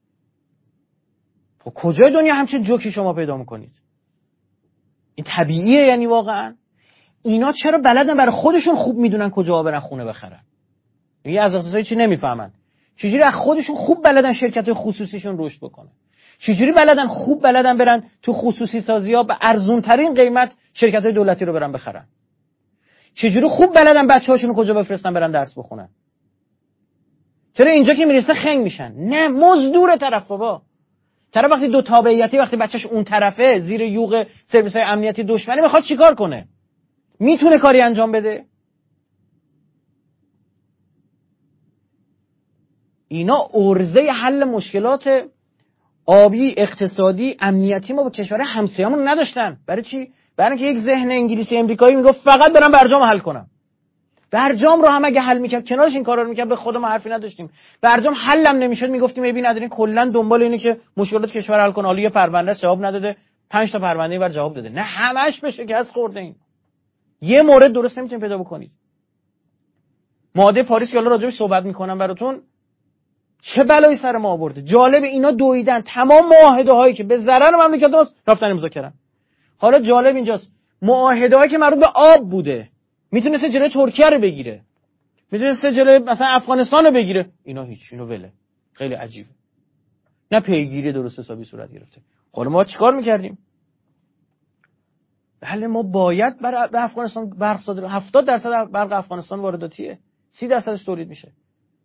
خب کجای دنیا همچین جوکی شما پیدا میکنید؟ این طبیعیه؟ یعنی واقعا اینا چرا بلدن برای خودشون خوب میدونن کجا برن خونه بخرن؟ یه از اقتصادی چی نمیفهمن. چجوری از خودشون خوب بلدن شرکت خصوصیشون رشد بکنه؟ چجوری بلدن خوب بلدن برن تو خصوصی سازی‌ها به ارزون ترین قیمت شرکت‌های دولتی رو برن بخرن؟ چجوری خوب بلدن بچه‌هاشون کجا بفرستن برن درس بخونن؟ چرا اینجا که میرسه خنگ میشن؟ نه مزدور طرف بابا. طرف وقتی دو تابعیتی وقتی بچه‌ش اون طرفه زیر یوغ سرویس‌های امنیتی دشمنی میخواد چیکار کنه؟ میتونه کاری انجام بده؟ اینا عرضه حل مشکلات آبی، اقتصادی، امنیتی ما با کشورهای همسایه‌مون نداشتن. برای چی؟ برای اینکه یک ذهن انگلیسی امریکایی میگفت فقط برام برجام حل کنم. برجام رو هم اگه حل میکرد کنارش این کارا رو میکرد به خود ما حرفی نداشتیم. برجام حلم نمیشد میگفتیم ایبی ندارین، کلا دنبال اینه که مشکلات کشور حل کنه. حالا یه پرونده جواب نداده، پنج تا پرونده اینور جواب داده. نه همش به شکست خورده این. یه مورد درست نمیتونید پیدا بکنید. معاهده پاریس که حالا راجعش صحبت میکنم براتون، چه بلایی سر ما آورده. جالب اینا دویدن تمام معاهده هایی که به ضرر مملکت ماست رفتن امضا کردن. حالا جالب اینجاست معاهده هایی که مربوط به آب بوده میتونسته جلوی ترکیه رو بگیره، میتونسته جلوی مثلا افغانستان رو بگیره، اینا هیچ، اینو وله. خیلی عجیبه. نه پیگیری درست حسابی صورت گرفته. حالا ما چیکار میکردیم؟ بله ما باید برای به افغانستان برق صادر، هفتاد درصد برق افغانستان وارداتیه، سی درصدش تولید میشه.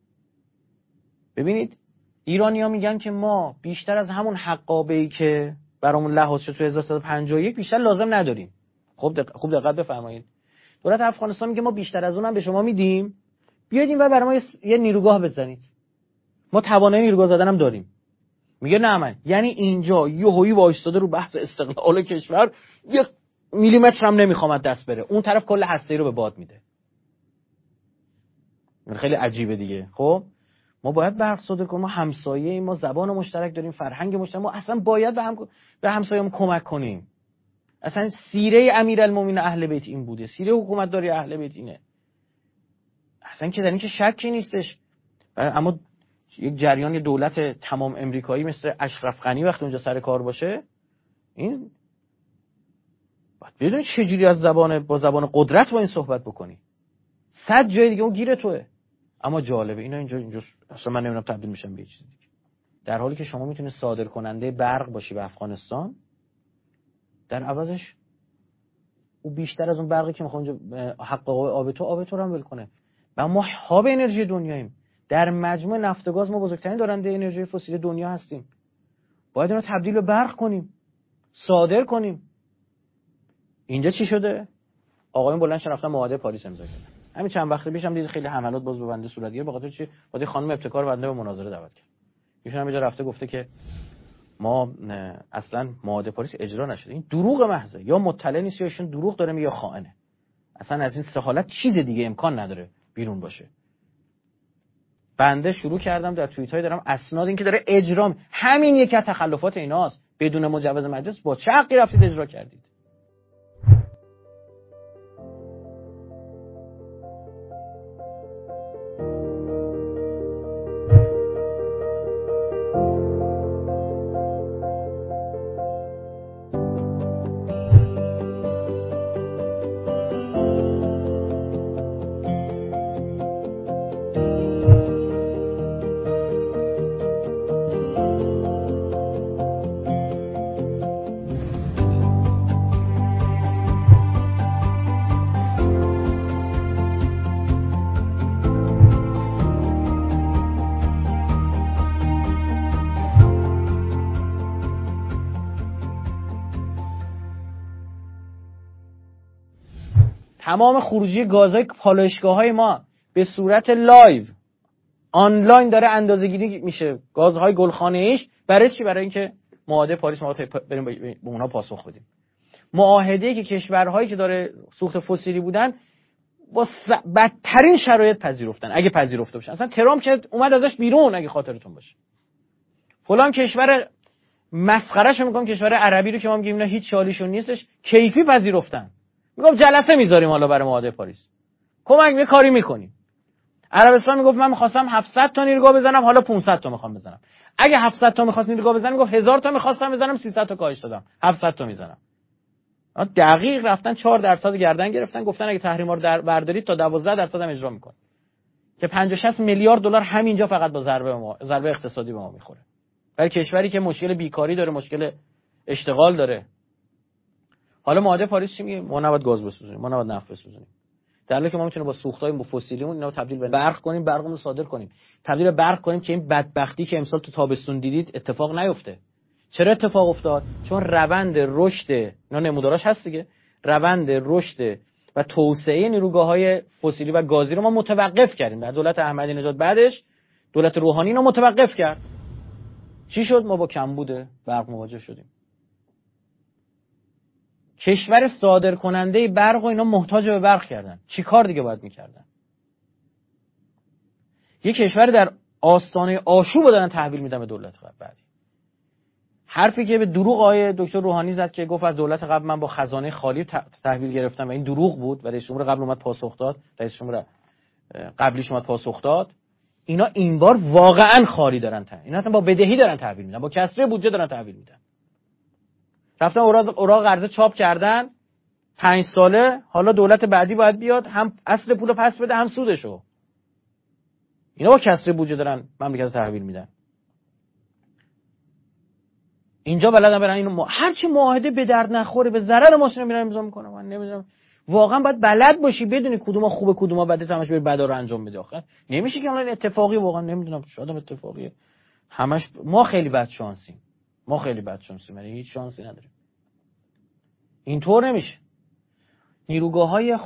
ببینید ایرانی‌ها میگن که ما بیشتر از همون حقابه‌ای که برامون لحاظ شد تو هزار و سیصد و پنجاه و یک بیشتر لازم نداریم. خب دق... خوب دقت بفرمایید. دولت افغانستان میگه ما بیشتر از اونم به شما میدیم، بیاید این و برای ما یه نیروگاه بزنید. ما توانایی نیروگاه زدن هم داریم. میگه نه من، یعنی اینجا یهویی وایستاده رو بحث استقلال کشور، یک میلیمتر هم نمیخوام دست بره، اون طرف کل هسته‌ای رو به باد میده. خیلی عجیبه دیگه. خب ما باید برق صادر کنیم، ما همسایه ایم، ما زبان مشترک داریم، فرهنگ مشترک، ما اصلا باید به هم به همسایه‌مون کمک کنیم. اصلا سیره امیرالمومنین اهل بیت این بوده، سیره حکومت داری اهل بیت اینه. اصلا که در این که شکی نیستش. اما یک جریان دولت تمام امریکایی مثل اشرف غنی وقتی اونجا سر کار باشه، این باید بدونی چجوری از زبان با زبان قدرت با این صحبت بکنی. صد جای دیگه اون گیره توه. اما جالبه اینا اینجا اینجا اصلا من نمیدونم تبدیل میشن به چیزی دیگه. در حالی که شما میتونی صادر کننده برق باشی به افغانستان، در عوضش او بیشتر از اون برقی که میخواد اونجا حق آب تو آب تو رو هم ول کنه. و ما هاب انرژی دنیاییم. در مجموع نفت و گاز ما بزرگترین دارنده انرژی فسیل دنیا هستیم. باید اون رو تبدیل به برق کنیم، صادر کنیم. اینجا چی شده؟ آقایون بلند شدن رفتن معاهده پاریس امضا کردن. همین چند وقت پیشم دید خیلی حملات باز به بنده صورت گرفت، به خاطر چی؟ بعد خانم ابتکار بنده به مناظره دعوت کرد. ایشون هم اینجا رفته گفته که ما اصلا معاهده پاریس اجرا نشده. این دروغ محضه. یا مطلع نیست یا ایشون دروغ داره میگه، یا خائنه. اصلا از این سه حالت چیز دیگه امکان نداره بیرون باشه. بنده شروع کردم در توییت های دارم اسناد این که داره اجرا، همین یکی از تخلفات ایناست. بدون مجوز مجلس با چه حقی رفتید اجرا کردید؟ تمام خروجی گازهای پالایشگاه‌های ما به صورت لایو آنلاین داره اندازه‌گیری میشه. گازهای گلخانه‌ایش برای چی؟ برای اینکه معاهده پاریس ما بریم به اونها پاسخ بدیم. معاهده‌ای که کشورهایی که داره سوخت فسیلی بودن با بدترین شرایط پذیرفتن، اگه پذیرفته باشن. اصلا ترامپ که اومد ازش بیرون، اگه خاطرتون باشه. فلان کشور مسخرهشو میگم، کشور عربی رو که ما میگیم اینا هیچ چالیشون نیستش، کیفی پذیرفتن. میگم جلسه میذاریم حالا برای معاهده پاریس، کمک می کاری میکنیم. عربستان میگفت من میخواستم هفتصد تا نیروگاه بزنم، حالا پانصد تا میخوام بزنم. اگه هفتصد تا میخواست نیروگاه بزنم، میگفت هزار تا میخواستم بزنم، سیصد تا کاهش دادم، هفتصد تا میزنم. دقیق رفتن چهار درصد گردن گرفتن، گفتن اگه تحریما رو در بردارید تا دوازده درصد هم اجرا میکنه، که پنجاه شصت میلیارد دلار همینجا فقط با ضربه ما ضربه اقتصادی به ما میخوره. برای کشوری که مشکل بیکاری داره، مشکل اشتغال داره. حالا معاهده پاریس چی میگه؟ ما نباید گاز بسوزونیم، ما نباید نفت بسوزونیم. در حالی که ما میتونیم با سوخت‌های فسیلیمون اینا رو تبدیل به برق کنیم، برقمون رو صادر کنیم، تبدیل به برق کنیم که این بدبختی که امسال تو تابستون دیدید اتفاق نیفته. چرا اتفاق افتاد؟ چون روند رشد، اینا نموداراش هست دیگه، روند رشد و توسعه نیروگاه‌های فسیلی و گازی رو ما متوقف کردیم. در دولت احمدی نژاد بعدش دولت روحانی اینو متوقف کرد. چی شد؟ ما با کمبود برق مواجه شدیم. کشور صادر کننده برق و اینا محتاج به برق کردن. چی کار دیگه باید میکردن؟ یک کشور در آستانه آشوب دارن تحویل میدن به دولت بعدی. حرفی که به دروغ آقای دکتر روحانی زد که گفت از دولت قبل من با خزانه خالی تحویل گرفتم و این دروغ بود و رئیس جمهور قبل اومد پاسخ داد، رئیس جمهور قبلیش اومد پاسخ داد، اینا این بار واقعا خالی دارن تحویل، اینا اصلا با بدهی دارن تحویل میدن، با کسری بودجه دارن تحویل میدن. رفتن اوراق اوراق قرضه چاپ کردن پنج ساله، حالا دولت بعدی باید بیاد هم اصل پولو پس بده هم سودشو. اینا با کسری بودجه دارن مملکت تحویل میدن. اینجا بلدن برن اینو ما... هر چی معاهده به درد نخوره به ضرر ماشین میرن امضا میکنن. من نمیدونم واقعا باید بلد باشی بدونی کدوما خوبه کدوما بده تا همش بری بدا رو انجام بده. آخه نمیشه که الان اتفاقی واقعا نمیدونم شاید اتفاقیه همش. ما خیلی بد شانسیم، ما خیلی بد شانسیم، یعنی هیچ شانسی نداریم. اینطور نمیشه. نیروگاه‌های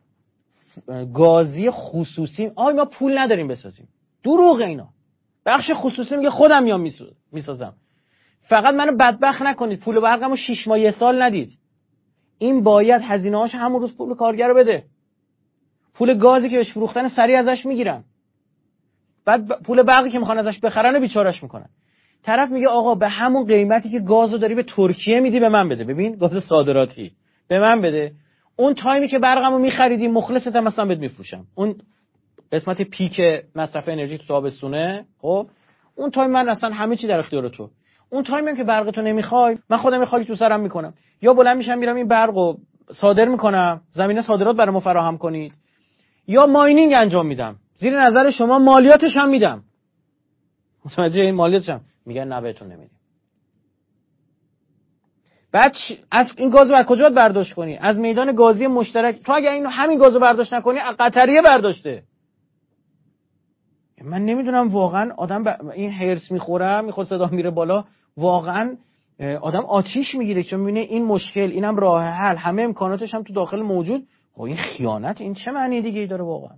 گازی خصوصی آی ما پول نداریم بسازیم، دروغ اینا. بخش خصوصی میگه خودم میام میسازم. فقط منو بدبخت نکنید، پول برقمو شش ماه یه سال ندید. این باید هزینه‌هاش همون روز پول کارگر رو بده. پول گازی که بهش فروختن سریع ازش میگیرن. بعد پول برقی که میخوان ازش بخرن رو بیچارهش میکنن. طرف میگه آقا به همون قیمتی که گازو داری به ترکیه میدی به من بده. ببین گاز صادراتی به من بده. اون تایمی که برقمو میخریدی مخلصت هم مثلا بهت میفروشم. اون قسمت پیک مصرف انرژی تو تابستونه، خب اون تایم من اصلا همه چی در اختیار تو. اون تایمی که برق تو نمیخوای من خودم خاکی تو سرم میکنم، یا بلند میشم میرم این برقو صادر میکنم، زمینه صادرات برامو فراهم کنید، یا ماینینگ انجام میدم، زیر نظر شما مالیاتش هم میدم. متوجه این مالیاتش هم میگن نه بهتون نمیدیم. بعد از این گازو از کجا برداشت کنی؟ از میدان گازی مشترک. تو اگه این همین گازو برداشت نکنی از قطریه برداشته. من نمیدونم واقعا آدم ب... این هرس میخوره میخواد صدا میره بالا، واقعا آدم آتیش میگیره چون میبینه این مشکل اینم راه حل همه امکاناتش هم تو داخل موجود. خب این خیانت، این چه معنی دیگه ای داره واقعا؟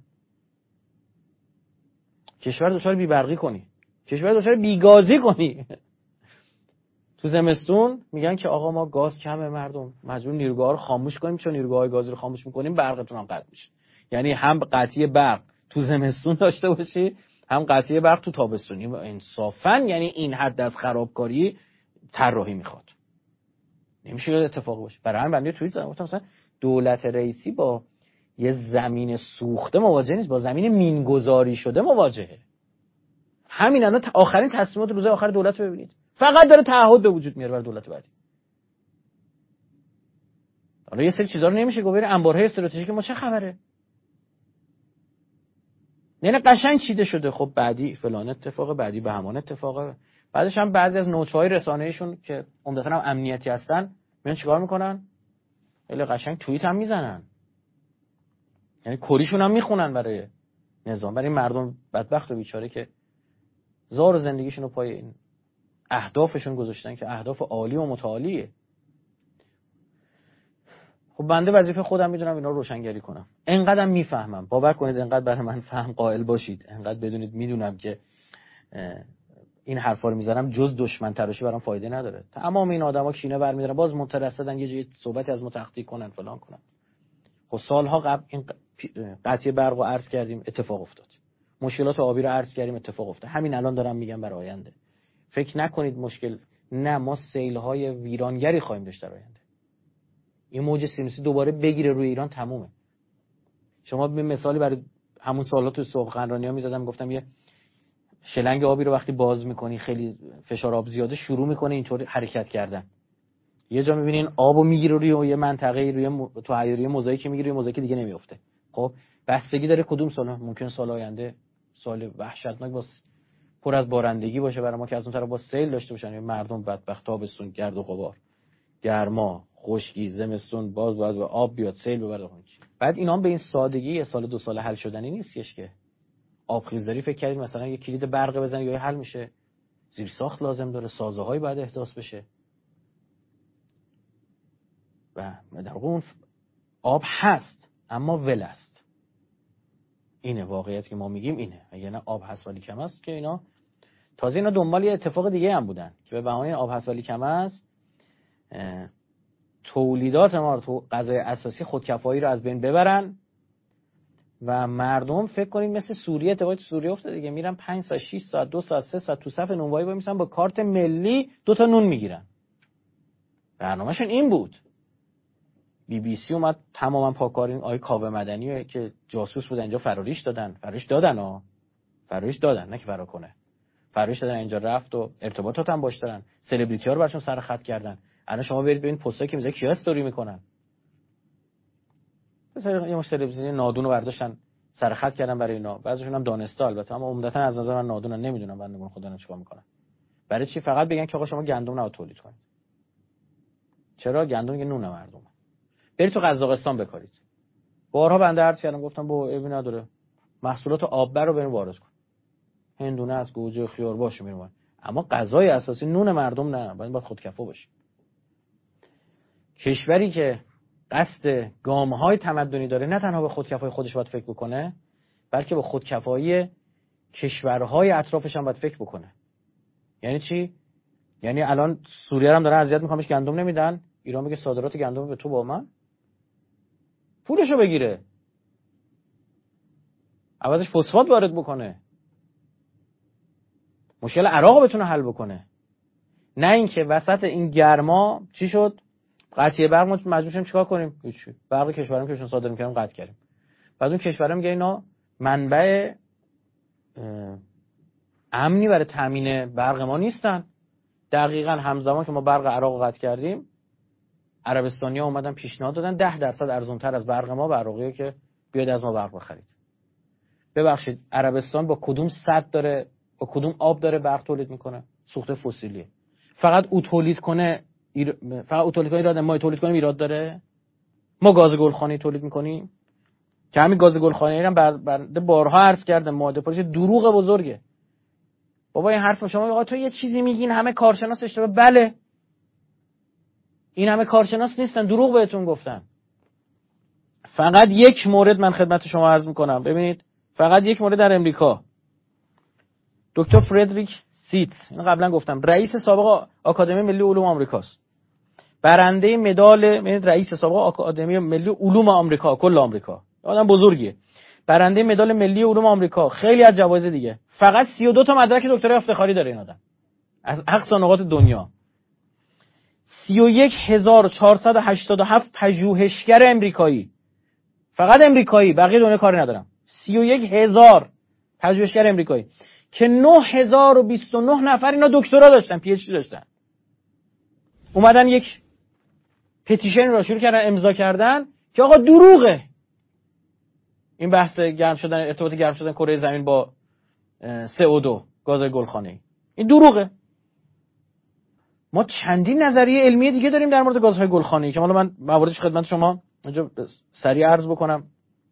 کشور دچار بی‌برقی کنی، کشور دچار بیگازی کنی. تو زمستون میگن که آقا ما گاز کمه، مردم مجبور نیروگاه‌ها رو خاموش کنیم، چون نیروگاه‌های گازی رو خاموش می‌کنیم برقتون هم قطع میشه. یعنی هم قطعی برق تو زمستون داشته باشی هم قطعی برق تو تابستونی. انصافاً یعنی این حد از خرابکاری طراحی میخواد. نمیشه اتفاقی باشه. برای همین بنده توییت زدم گفتم مثلا دولت رئیسی با یه زمین سوخته مواجه نیست، با زمین مینگذاری شده مواجهه. همین الان آخرین تصمیمات روز آخر دولت رو ببینید، فقط داره تعهد به وجود میاره برای دولت بعدی. حالا یه سری چیزا رو نمیشه گفت. انبارهای استراتژیک ما چه خبره؟ نه قشنگ چیده شده. خب بعدی فلان اتفاق، بعدی به همان اتفاقه. بعدش هم بعضی از نوچه‌های رسانه‌ایشون که عمدتاً هم امنیتی هستن میان چیکار میکنن؟ خیلی قشنگ توییت هم میزنن. یعنی کریشون هم میخونن برای نظام، برای مردم بدبخت و بیچاره که زار و زندگیشون رو پای این اهدافشون گذاشتن که اهداف عالی و متعالیه. خب بنده وظیفه خودم میدونم اینا رو روشنگری کنم. انقدرم میفهمم، باور کنید انقدر برای من فهم قائل باشید، انقدر بدونید میدونم که این حرفا رو میذارم جز دشمن تراشی برام فایده نداره. تمام این آدما کینه برمی‌دارن، باز مترصدن یه جای صحبتی از ما تحقیق کنن فلان کنن. خب سالها قبل این قطعی برق رو عرض کردیم اتفاق افتاد. مشکلات آبی رو عرض کردیم اتفاق افتاد. همین الان دارم میگم برای آینده. فکر نکنید مشکل، نه ما سیل‌های ویرانگری خواهیم داشت در آینده. این موج سینوسی دوباره بگیره روی ایران تمومه. شما به مثالی برای همون سالات تو صبح قنرانی‌ها می‌زدم گفتم یه شلنگ آبی رو وقتی باز می‌کنی خیلی فشار آب زیاده شروع می‌کنه اینطوری حرکت کردن. یه جا می‌بینین آبو میگیره روی یه منطقه روی م... تو عیاری موزاییک میگیره، موزاییک دیگه نمیافته. خب بستگی داره کدوم سال، ممکن سال آینده سال وحشتناک باشه پر از بارندگی باشه برای ما که از اون طرف با سیل داشته باشن، یعنی مردم بدبخت تابستون گرد و غبار، گرما، خشکی، زمستون باز باید به آب بیاد سیل ببره خونچ. بعد اینا هم به این سادگی یه سال دو سال حل شدنی نیستش که آبخیزداری فکر کردید مثلا یه کلید برق بزنید یا حل میشه. زیر ساخت لازم داره، سازه‌های باید احداث بشه. و در واقع اون آب هست اما ول است. اینه واقعیت که ما میگیم اینه. اگه نه آب هست ولی کم است که اینا تازه اینا دنبال یه اتفاق دیگه هم بودن که به بهانه آب هست ولی کم است تولیدات ما رو تو غذای اساسی خودکفایی رو از بین ببرن و مردم فکر کنید مثل سوریه، اتفاقی سوریه افتاد دیگه، میرن پنج ساعت شش ساعت دو ساعت سه ساعت تو صف نونوایی وای میسن با کارت ملی دو تا نون میگیرن. برنامه‌شون این بود. بی بی سی اومد تماما پاکارین آقای کاوه مدنی که جاسوس بود اینجا فراریش دادن. فراریش دادن ها. فراریش دادن نه که فرار کنه. فراریش دادن اینجا رفت و ارتباطات هم باش دارن. سلبریتی‌ها رو براشون سر خط کردن. الان شما برید ببین پستایی که میذاره کیا استوری میکنن. مثلا یه مش سلبریتی نادون رو برداشتن سر خط کردن برای اینا. بعضیشون هم دانسته البته، اما عمدتا از نظر من نادونن، نمیدونم بندگان خدا چیکار میکنن. برای چی؟ فقط بگن که آقا شما گندم نباید تولید کنید. چرا؟ گندم که نون مردمه. برید تو قزاقستان بکارید. بارها بنده عرض کردم گفتم با عیبی نداره. محصولات آببر رو بریم وارد کن. هندونه از گوجه خیار باشه میرون. اما غذای اساسی نون مردم نه، باید باید خودکفا باشه. کشوری که قصد گام‌های تمدنی داره نه تنها به خودکفایی خودش باید فکر بکنه، بلکه به خودکفایی کشورهای اطرافش هم باید فکر بکنه. یعنی چی؟ یعنی الان سوریه هم داره اذیت میکنه، گندم نمیدن، ایران میگه صادرات گندم به تو با من پولشو بگیره، عوضش فسفات وارد بکنه، مشکل عراق بتونه حل بکنه. نه اینکه وسط این گرما چی شد؟ قطعی برق ما مجبور شدیم چیکار کنیم؟ هیچ. برق کشورم که بهشون صادر می‌کردیم قطع کردیم. بعد اون کشورا میگه اینا منبع امنی برای تامین برق ما نیستن. دقیقاً همزمان که ما برق عراق رو قطع کردیم، عربستانی‌ها اومدن پیشنهاد دادن ده درصد ارزان‌تر از برق ما به عراقی‌ها که بیاید از ما برق بخرید. ببخشید عربستان با کدوم سد داره، با کدوم آب داره برق تولید میکنه؟ سوخت فسیلیه. فقط او تولید کنه ایر... فقط او تولید کنه ایراد، ما تولید کنیم ایراد داره؟ ما گاز گلخانه‌ای تولید میکنیم که همین گاز گلخانه‌ای رو بر... بر... بارها عرض کردم ماده پروژه دروغ بزرگه. بابا این حرف شما آقا تو یه چیزی میگین همه کارشناس اشتباه. بله این همه کارشناس نیستن، دروغ بهتون گفتن. فقط یک مورد من خدمت شما عرض میکنم، ببینید فقط یک مورد در امریکا، دکتر فردریک سیت، اینو قبلا گفتم، رئیس سابق آکادمی ملی علوم آمریکاست، برنده مدال، رئیس سابق آکادمی ملی علوم آمریکا، کل آمریکا، آدم بزرگیه، برنده مدال ملی علوم آمریکا، خیلی از جوایز دیگه. فقط سی و دو تا مدرک دکترای افتخاری داره این آدم از اقصا نقاط دنیا. سی و یک هزار و چهارصد و هشتاد و هفت پژوهشگر امریکایی، فقط امریکایی، بقیه دنیا کاری ندارم. سی و یک هزار پژوهشگر امریکایی که نه هزار و بیست و نه نفر اینا دکترا داشتن، پی اچ دی داشتن. اومدن یک پتیشن رو شروع کردن امضا کردن که آقا دروغه این بحث گرم شدن، ارتباط گرم شدن کره زمین با سی او دو گاز گلخانه‌ای، این دروغه. ما چندین نظریه علمی دیگه داریم در مورد گازهای گلخانه‌ای که حالا من مواردش خدمت شما اینجا سریع عرض بکنم.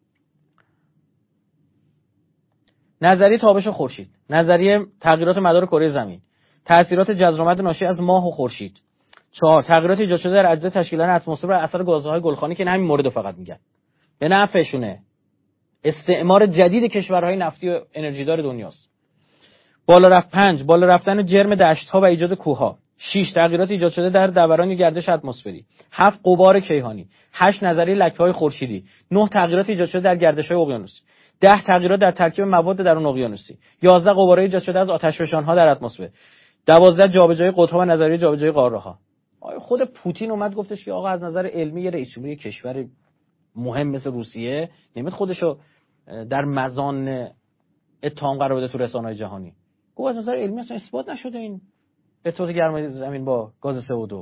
نظریه تابش خورشید، نظریه تغییرات مدار کره زمین، تأثیرات جزرآمد ناشی از ماه و خورشید. چهار، تغییرات ایجاد شده در اجزای تشکیل دهنده اتمسفر بر اثر گازهای گلخانه‌ای که همین مورد فقط میگن. به نفعشونه. استعمار جدید کشورهای نفتی و انرژیدار دنیاست. بالا رفت پنج، بالا رفتن جرم دشت‌ها و ایجاد کوه‌ها. شش، تغییرات ایجاد شده در دوران گردش اتمسفری. هفت، غبار کیهانی. هشت، نظریه لکه‌های خورشیدی. نه، تغییرات ایجاد شده در گردش‌های اقیانوسی. ده، تغییرات در ترکیب مواد درون اقیانوسی. یازده، غبار ایجاد شده از آتشفشان‌ها در اتمسفر. دوازده، جابجایی قطب‌ها و نظریه جابجایی قاره‌ها. آیا خود پوتین اومد گفتش که آقا از نظر علمی یه رئیس جمهوری کشور مهم مثل روسیه نمیاد خودشو در مزان اتهام قرار بده تو رسانه‌های جهانی؟ گفت از نظر علمی اصلا اثبات نشده این ارتباط گرمای زمین با گاز سی او دو.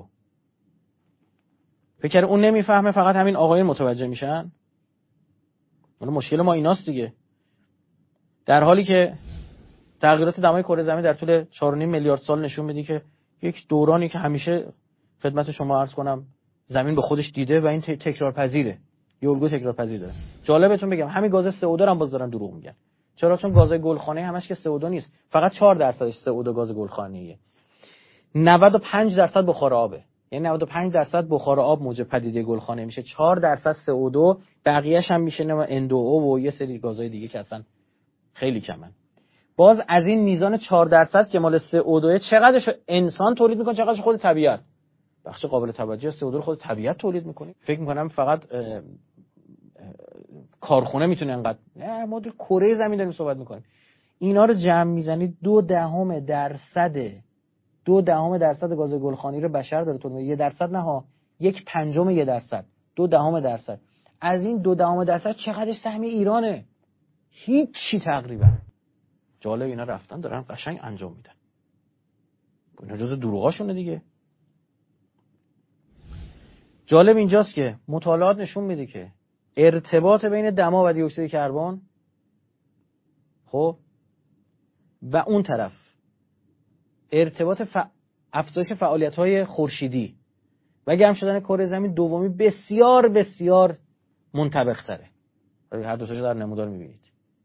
فکر اون نمیفهمه، فقط همین آقایون متوجه میشن. اون مشکل ما ایناست دیگه. در حالی که تغییرات دمای کره زمین در طول چهار و نیم میلیارد سال نشون میده که یک دورانی که همیشه خدمت شما عرض کنم زمین به خودش دیده و این تکرار پذیره، یه الگوی تکرار پذیر داره. جالبتون بگم همین گاز سی او دو هم باز دارن دروغ میگن. چرا؟ چون گاز گلخانه‌ای همش که سی او دو نیست، فقط چهار درصدش سی او دو گاز گلخانه‌ایه. نود و پنج درصد بخار آبه، یعنی نود و پنج درصد بخار آب موجب پدیده گلخانه میشه، چهار درصد سی او دو، بقیه‌اش هم میشه نه ان دو او و یه سری گازهای دیگه که اصلا خیلی کمن. باز از این میزان چهار درصد که مال سی او دو چقدرش انسان تولید میکنه، چقدرش خود طبیعت. بخش قابل توجه سی او دو خود طبیعت تولید میکنه. فکر میکنم فقط اه اه کارخونه میتونه انقدر. نه ما در کره زمین داریم صحبت میکنیم. اینا رو جمع میزنید دو دهم درصد دو دهم درصد گاز گلخانی رو بشر داره تولید میکنه. یه درصد نه ها، یک پنجم یه درصد، دو دهم درصد. از این دو دهم درصد چقدرش سهم ایرانه؟ هیچی تقریبا. جالب اینا رفتن دارن قشنگ انجام میدن. اینا جزء دروغاشونه دیگه. جالب اینجاست که مطالعات نشون میده که ارتباط بین دما و دی اکسید کربن خب و اون طرف ارتباط ف... افزایش فعالیت‌های خورشیدی و گرم شدن کره زمین دومی بسیار بسیار منطبق‌تره. هر دو تاشو در نمودار می‌بینید.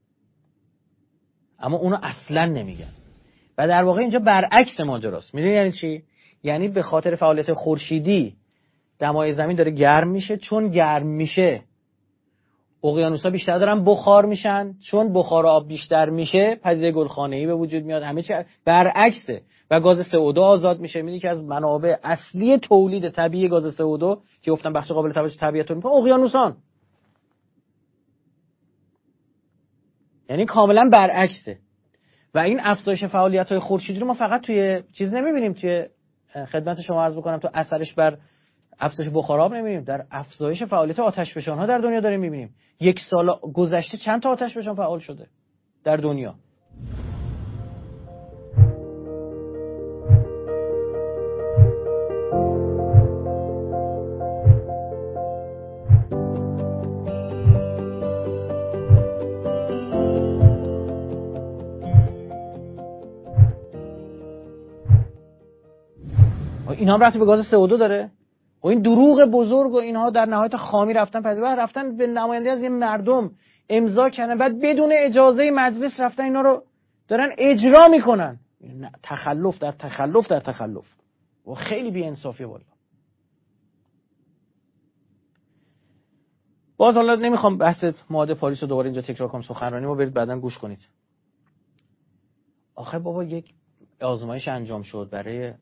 اما اونو اصلاً نمیگن. و در واقع اینجا برعکس ماجراست. می‌دونید یعنی چی؟ یعنی به خاطر فعالیت خورشیدی دمای زمین داره گرم میشه، چون گرم میشه اقیانوس‌ها بیشتر دارن بخار میشن، چون بخار آب بیشتر میشه پدیده گلخانه‌ای به وجود میاد. همه چی برعکسه و گاز سی او دو آزاد میشه. میدونی که از منابع اصلی تولید طبیعی گاز سی او دو که گفتم بخش قابل توجه طبیعت رو میکنه اقیانوسان. یعنی کاملا برعکسه. و این افزایش فعالیت‌های خورشیدی رو ما فقط توی چیز نمیبینیم، توی خدمت شما عرض بکنم تو اثرش بر افزایش بخار آب نمیبینیم، در افزایش فعالیت آتشفشان‌ها در دنیا داریم میبینیم. یک سال گذشته چند تا آتشفشان فعال شده در دنیا؟ اینا هم رفتی به گاز سی او دو داره؟ و این دروغ بزرگ و اینها در نهایت خامی رفتن پذیرفتن، رفتن به نماینده از یه مردم امضا کردن، بعد بدون اجازه مجلس رفتن اینا رو دارن اجرا میکنن. تخلف در تخلف در تخلف و خیلی بی‌انصافیه والا. باز حالا نمیخوام بحث معاهده پاریس رو دوباره اینجا تکرار کنم، سخنرانی ما برید بعداً گوش کنید. آخه بابا یک آزمایش انجام شد برای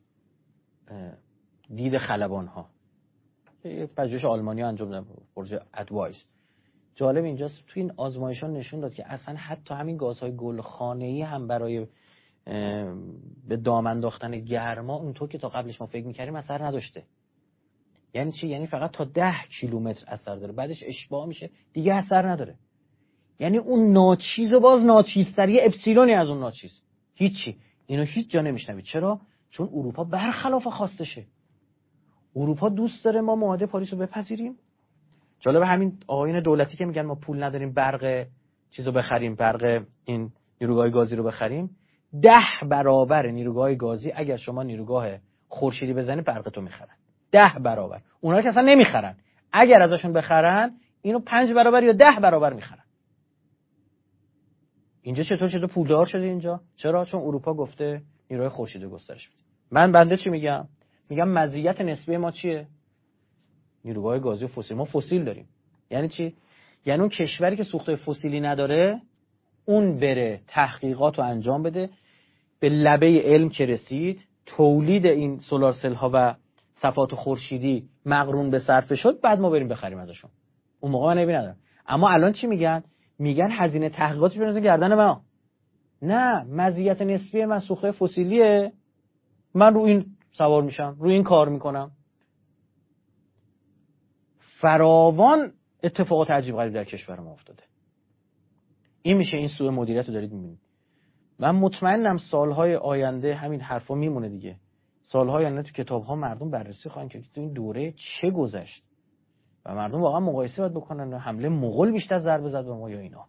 دید خلبان ها، یک پژوهش آلمانی ها انجام دادن، پروژه ادوایس. جالب اینجاست تو این آزمایش ها نشون داد که اصلا حتی همین گازهای گلخانه‌ای هم برای به دام انداختن گرما اونطور که تا قبلش ما فکر می‌کردیم اثر نداشته. یعنی چی؟ یعنی فقط تا ده کیلومتر اثر داره، بعدش اشباع میشه دیگه اثر نداره. یعنی اون ناچیز و باز ناچیزتر، یه اپسیلونی از اون ناچیز، هیچی. اینو هیچ جا نمیشنوید. چرا؟ چون اروپا برخلاف خواستشه. اروپا دوست داره ما معاهده پاریس رو بپذیریم. جالب همین آقایون دولتی که میگن ما پول نداریم برق چیزو بخریم، برق این نیروگاه گازی رو بخریم، ده برابر نیروگاه گازی اگر شما نیروگاه خورشیدی بزنی برقتو میخرن. ده برابر. اونها که اصلا نمیخرن، اگر ازشون بخرن اینو پنج برابر یا ده برابر میخرن. اینجا چطور شده پولدار شده اینجا؟ چرا؟ چون اروپا گفته نیروی خورشیدی گسترش بده. من بنده چی میگم؟ میگم مزیت نسبی ما چیه؟ نیروگاه گازی و فسیل. ما فسیل داریم. یعنی چی؟ یعنی اون کشوری که سوخته فسیلی نداره اون بره تحقیقات رو انجام بده، به لبه علم که رسید، تولید این سولار سل ها و صفات خورشیدی مقرون به صرفه شد، بعد ما بریم بخریم ازشون. اون موقع من نمی‌دونم. اما الان چی میگن؟ میگن هزینه تحقیقاتش بنویسن گردن ما. نه، مزیت نسبی من سوخته فسیلیه، من رو این سوار میشم، رو این کار میکنم. فراوان اتفاقات عجیب غریب در کشور ما افتاده. این میشه این سوء مدیریت رو دارید میبینید. من مطمئنم سالهای آینده همین حرفا میمونه دیگه. سالهای آینده تو کتاب‌ها مردم بررسی خواهند کرد تو این دوره چه گذشت و مردم واقعا مقایسه باید بکنن حمله مغول بیشتر ضربه زد به ما یا اینا.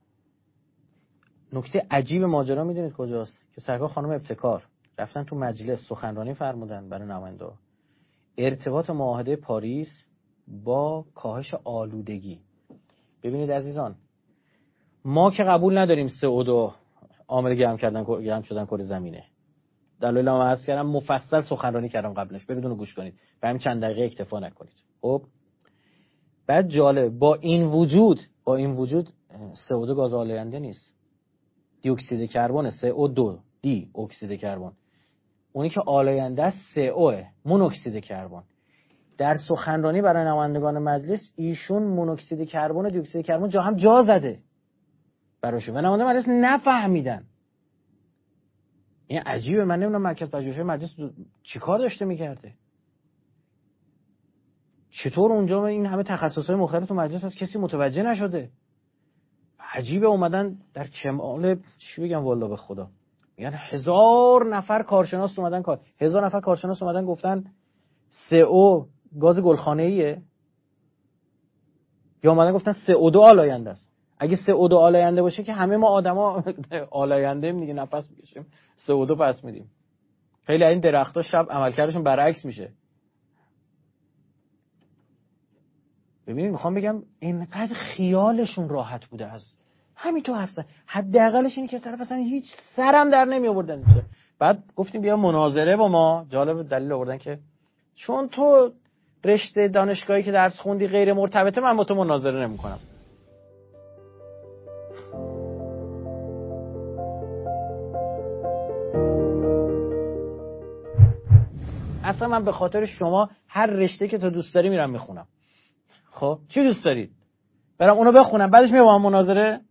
نکته عجیب ماجرا میدونید کجاست؟ که سرکار خانم ابتکار رفتن تو مجلس سخنرانی فرمودن برای نماینده‌ها. ارتباط معاهده پاریس با کاهش آلودگی. ببینید عزیزان، ما که قبول نداریم سی او دو عامل گرم کردن گرم شدن کره زمینه. دلایلم عرض کردم، مفصل سخنرانی کردم قبلش، برید اونو گوش کنید. به همین چند دقیقه اکتفا نکنید. خب بعد جالب، با این وجود با این وجود سی او دو گاز آلاینده نیست. دی اکسید کربن، سی او دو، دی اکسید کربن. اونی که آلاینده است سی او مونوکسید کربن. در سخنرانی برای نمایندگان مجلس ایشون مونوکسید کربن و دی اکسید کربن جا هم جا زده براشون و نمایندگان مجلس نفهمیدن. این عجیبه. من نمیدونم مرکز پژوهش‌های مجلس چیکار داشته میکرده. چطور اونجا این همه تخصصهای مختلف تو مجلس هست کسی متوجه نشده؟ عجیبه. اومدن در کمال چی بگم والله به خدا میگن هزار نفر کارشناس اومدن کار هزار نفر کارشناس اومدن گفتن سی او گاز گلخانه‌ایه یا اومدن گفتن سی او دو آلاینده است. اگه سی او دو آلاینده باشه که همه ما آدما آلاینده ایم دیگه، نفس میکشیم سی او دو پس میدیم. خیلی این درخت‌ها شب عملکردشون برعکس میشه. ببینید میخوام بگم اینقدر خیالشون راحت بوده از همین تو حرف زدن. حداقلش اینه که طرف اصلا هیچ سرم در نمی آوردن. بعد گفتیم بیا مناظره با ما. جالب دلیل آوردن که چون تو رشته دانشگاهی که درس خوندی غیر مرتبطه من با تو مناظره نمی‌کنم. اصلا من به خاطر شما هر رشته که تو دوست داری میرم میخونم. خب چی دوست دارید؟ برام اونو بخونم بعدش میام با هم مناظره.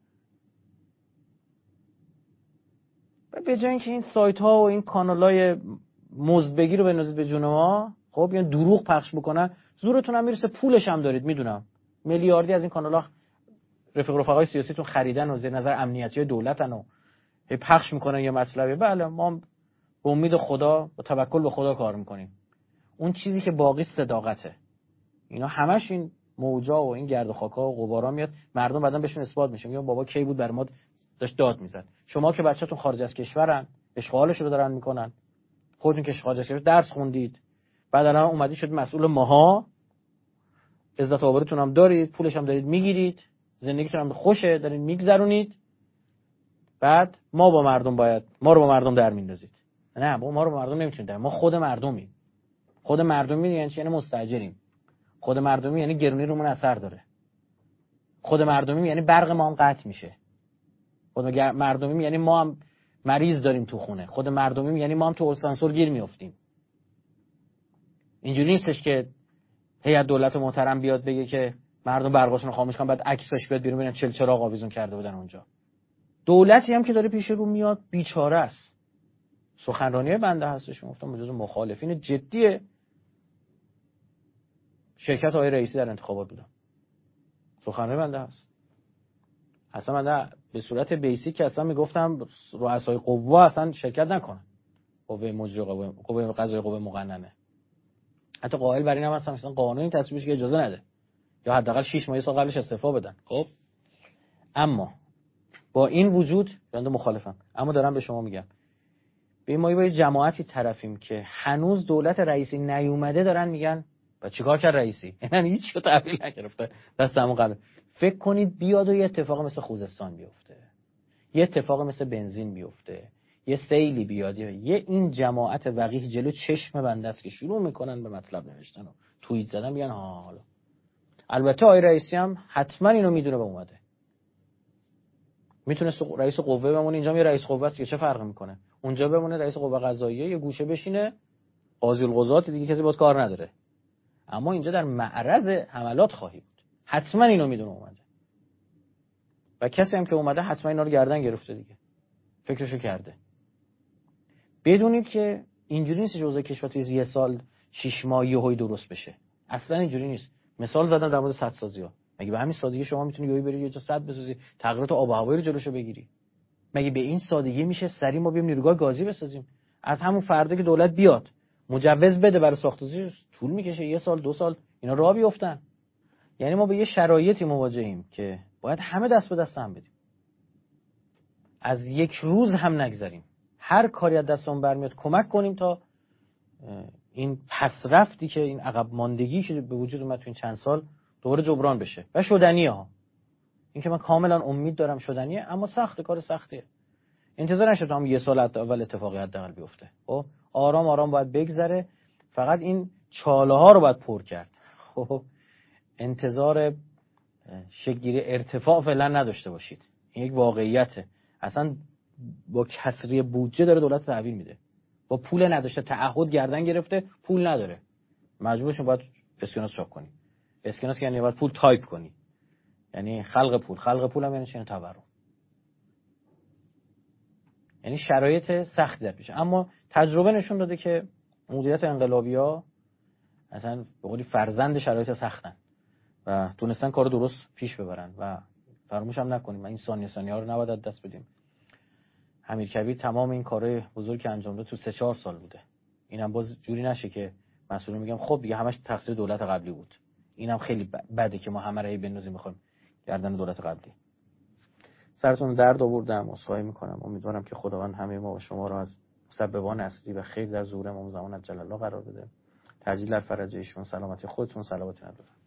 به جای اینکه این سایت ها و این کانالای مزدبگی رو بنازید به جون ما، خب یعنی دروغ پخش بکنن، زورتون هم میرسه، پولش هم دارید میدونم. میلیاردی از این کانال‌ها رفیق رفقای سیاسیتون خریدن و زیر نظر امنیتی دولتن و پخش میکنن یه مطلبی. بله ما به امید خدا با توکل به خدا کار میکنیم. اون چیزی که باقی صداقته. اینا همش این موجا و این گرد و خاکا و غبارا میاد، مردم بعدن بهشون اثبات میشه میگن بابا کی بود بر ما داشت داد میزد. شما که بچه‌تون خارج از کشورن، اشغالش رو دارن میکنن، خودتون که خارج از کشور درس خوندید، بعد الان اومدید شد مسئول ماها، عزت و آبروتون هم دارید، پولش هم دارید میگیرید، زندگیتون هم خوشه دارید میگذرونید، بعد ما با مردم باید ما رو با مردم در میندازید. نه با ما رو با مردم نمیتونید در، ما خود مردمیم. خود مردمی یعنی چی؟ یعنی مستاجریم. خود مردمی یعنی گرونی رومون اثر داره. خود مردمی یعنی برق ما هم قطع میشه. خود مردمی یعنی ما هم مریض داریم تو خونه. خود مردمی یعنی ما هم تو آسانسور گیر میافتیم. اینجوری نیستش که هیئت دولت محترم بیاد بگه که مردم برقاشون رو خاموش کنن بعد عکسش بیاد بیرون ببینن چل چراغ آویزون کرده بودن اونجا. دولتی هم که داره پیش رو میاد بیچاره است. سخنرانی بنده هستش گفتم جزو مخالفین جدی شرکت آقای رئیسی در انتخابات بودم. سخنرانی بنده هست. اصلا من به صورت بیسیک که اصلا میگفتم رؤسای قوا اصلا شرکت نکنن. قوه مجری قوه قوه قضاییه قوه مقننه. حتی قائل بر این هم هستم مثلا قانونی تصویبش که اجازه نده یا حداقل شش ماه سال قبلش استعفا بدن. خب اما با این وجود بنده مخالفم. اما دارم به شما میگم به ما یه جماعتی طرفیم که هنوز دولت رئیسی نیومده دارن میگن و چیکار کرد رئیسی؟ یعنی هیچ چیزو تحویل نگرفته. دستمون قلب. فکر کنید بیاد و یه اتفاق مثل خوزستان بیفته. یه اتفاق مثل بنزین بیفته. یه سیلی بیاد. یه این جماعت وقیح جلو چشم بنده است که شروع میکنن به مطلب نوشتن و توییت زدن میگن ها حالا. البته آقای رئیسی هم حتما اینو میدونه به اومده. میتونه رئیس قوه بمونه اینجا، یه رئیس قوه است که چه فرقی میکنه؟ اونجا بمونه رئیس قوه قضاییه یه گوشه بشینه قاضی القضات دیگه کسی باهاش کار نداره. اما اینجا در معرض حملات خواهی بود. حتما اینو میدونه اومده. و کسی هم که اومده حتما اینا رو گردن گرفته دیگه. فکرشو کرده. بدونید که اینجوری نیست جزء کشور توی یه سال شش ماه یهویی درست بشه. اصلا اینجوری نیست. مثال زدم در مورد سدسازی‌ها. مگه به همین سادگی شما میتونی یهویی بری یه جا سد بسازی، تغییرات آب و هوایی رو جلوشو بگیری؟ مگه به این سادگی میشه سری ما بیام نیروگاه گازی بسازیم؟ از همون فردا که دولت بیاد مجوز بده برای ساخت‌وسازی طول میکشه، یه سال دو سال اینا راه بیفتن. یعنی ما به یه شرایطی مواجهیم که باید همه دست به دست هم بدیم. از یک روز هم نگذریم. هر کاری از دستمون برمیاد کمک کنیم تا این پسرفتی که این عقب ماندگی که به وجود اومد تو این چند سال دوباره جبران بشه. و شدنیه ها. این که من کاملا امید دارم شدنیه، اما سخته، کار سختیه. انتظار نشه تا هم یه سال اول اتفاقی حداقل بیفته. خب آرام آرام باید بگذره. فقط این چاله ها رو باید پر کرد. خب انتظار شکل‌گیری ارتفاع فعلا نداشته باشید. این یک واقعیته. اصلا با کسری بودجه داره دولت تحویل میده. با پول نداشته، تعهد گردن گرفته، پول نداره. مجبورشون باید اسکناس چاپ کنی. اسکناس یعنی باید پول تایپ کنی، یعنی خلق پول. خلق پول هم یعنی چه؟ تورم. یعنی شرایط سختی در پیشه. اما تجربه نشون داده که مدیریت انقلابی‌ها اصلا به قولی فرزند شرایط سختن و تونستن کارو درست پیش ببرن و فراموش هم نکنیم این ثانیه ثانیه ها رو نباید از دست بدیم. امیرکبیر تمام این کارهای بزرگ که انجام داد تو سه چهار سال بوده. اینم باز جوری نشه که مسئولین میگم خب دیگه همش تقصیر دولت قبلی بود. اینم خیلی بده که ما همه رو بندازیم میخوایم گردن دولت قبلی. سرتون درد آوردم، عذرخواهی میکنم. امیدوارم که خداوند همه ما و شما رو از مسببان اصلی و خیر در ظهور امام زمان عجل الله قرار بده. تعجیل در فرج ایشون، سلامتی خودتون، صلوات نبی.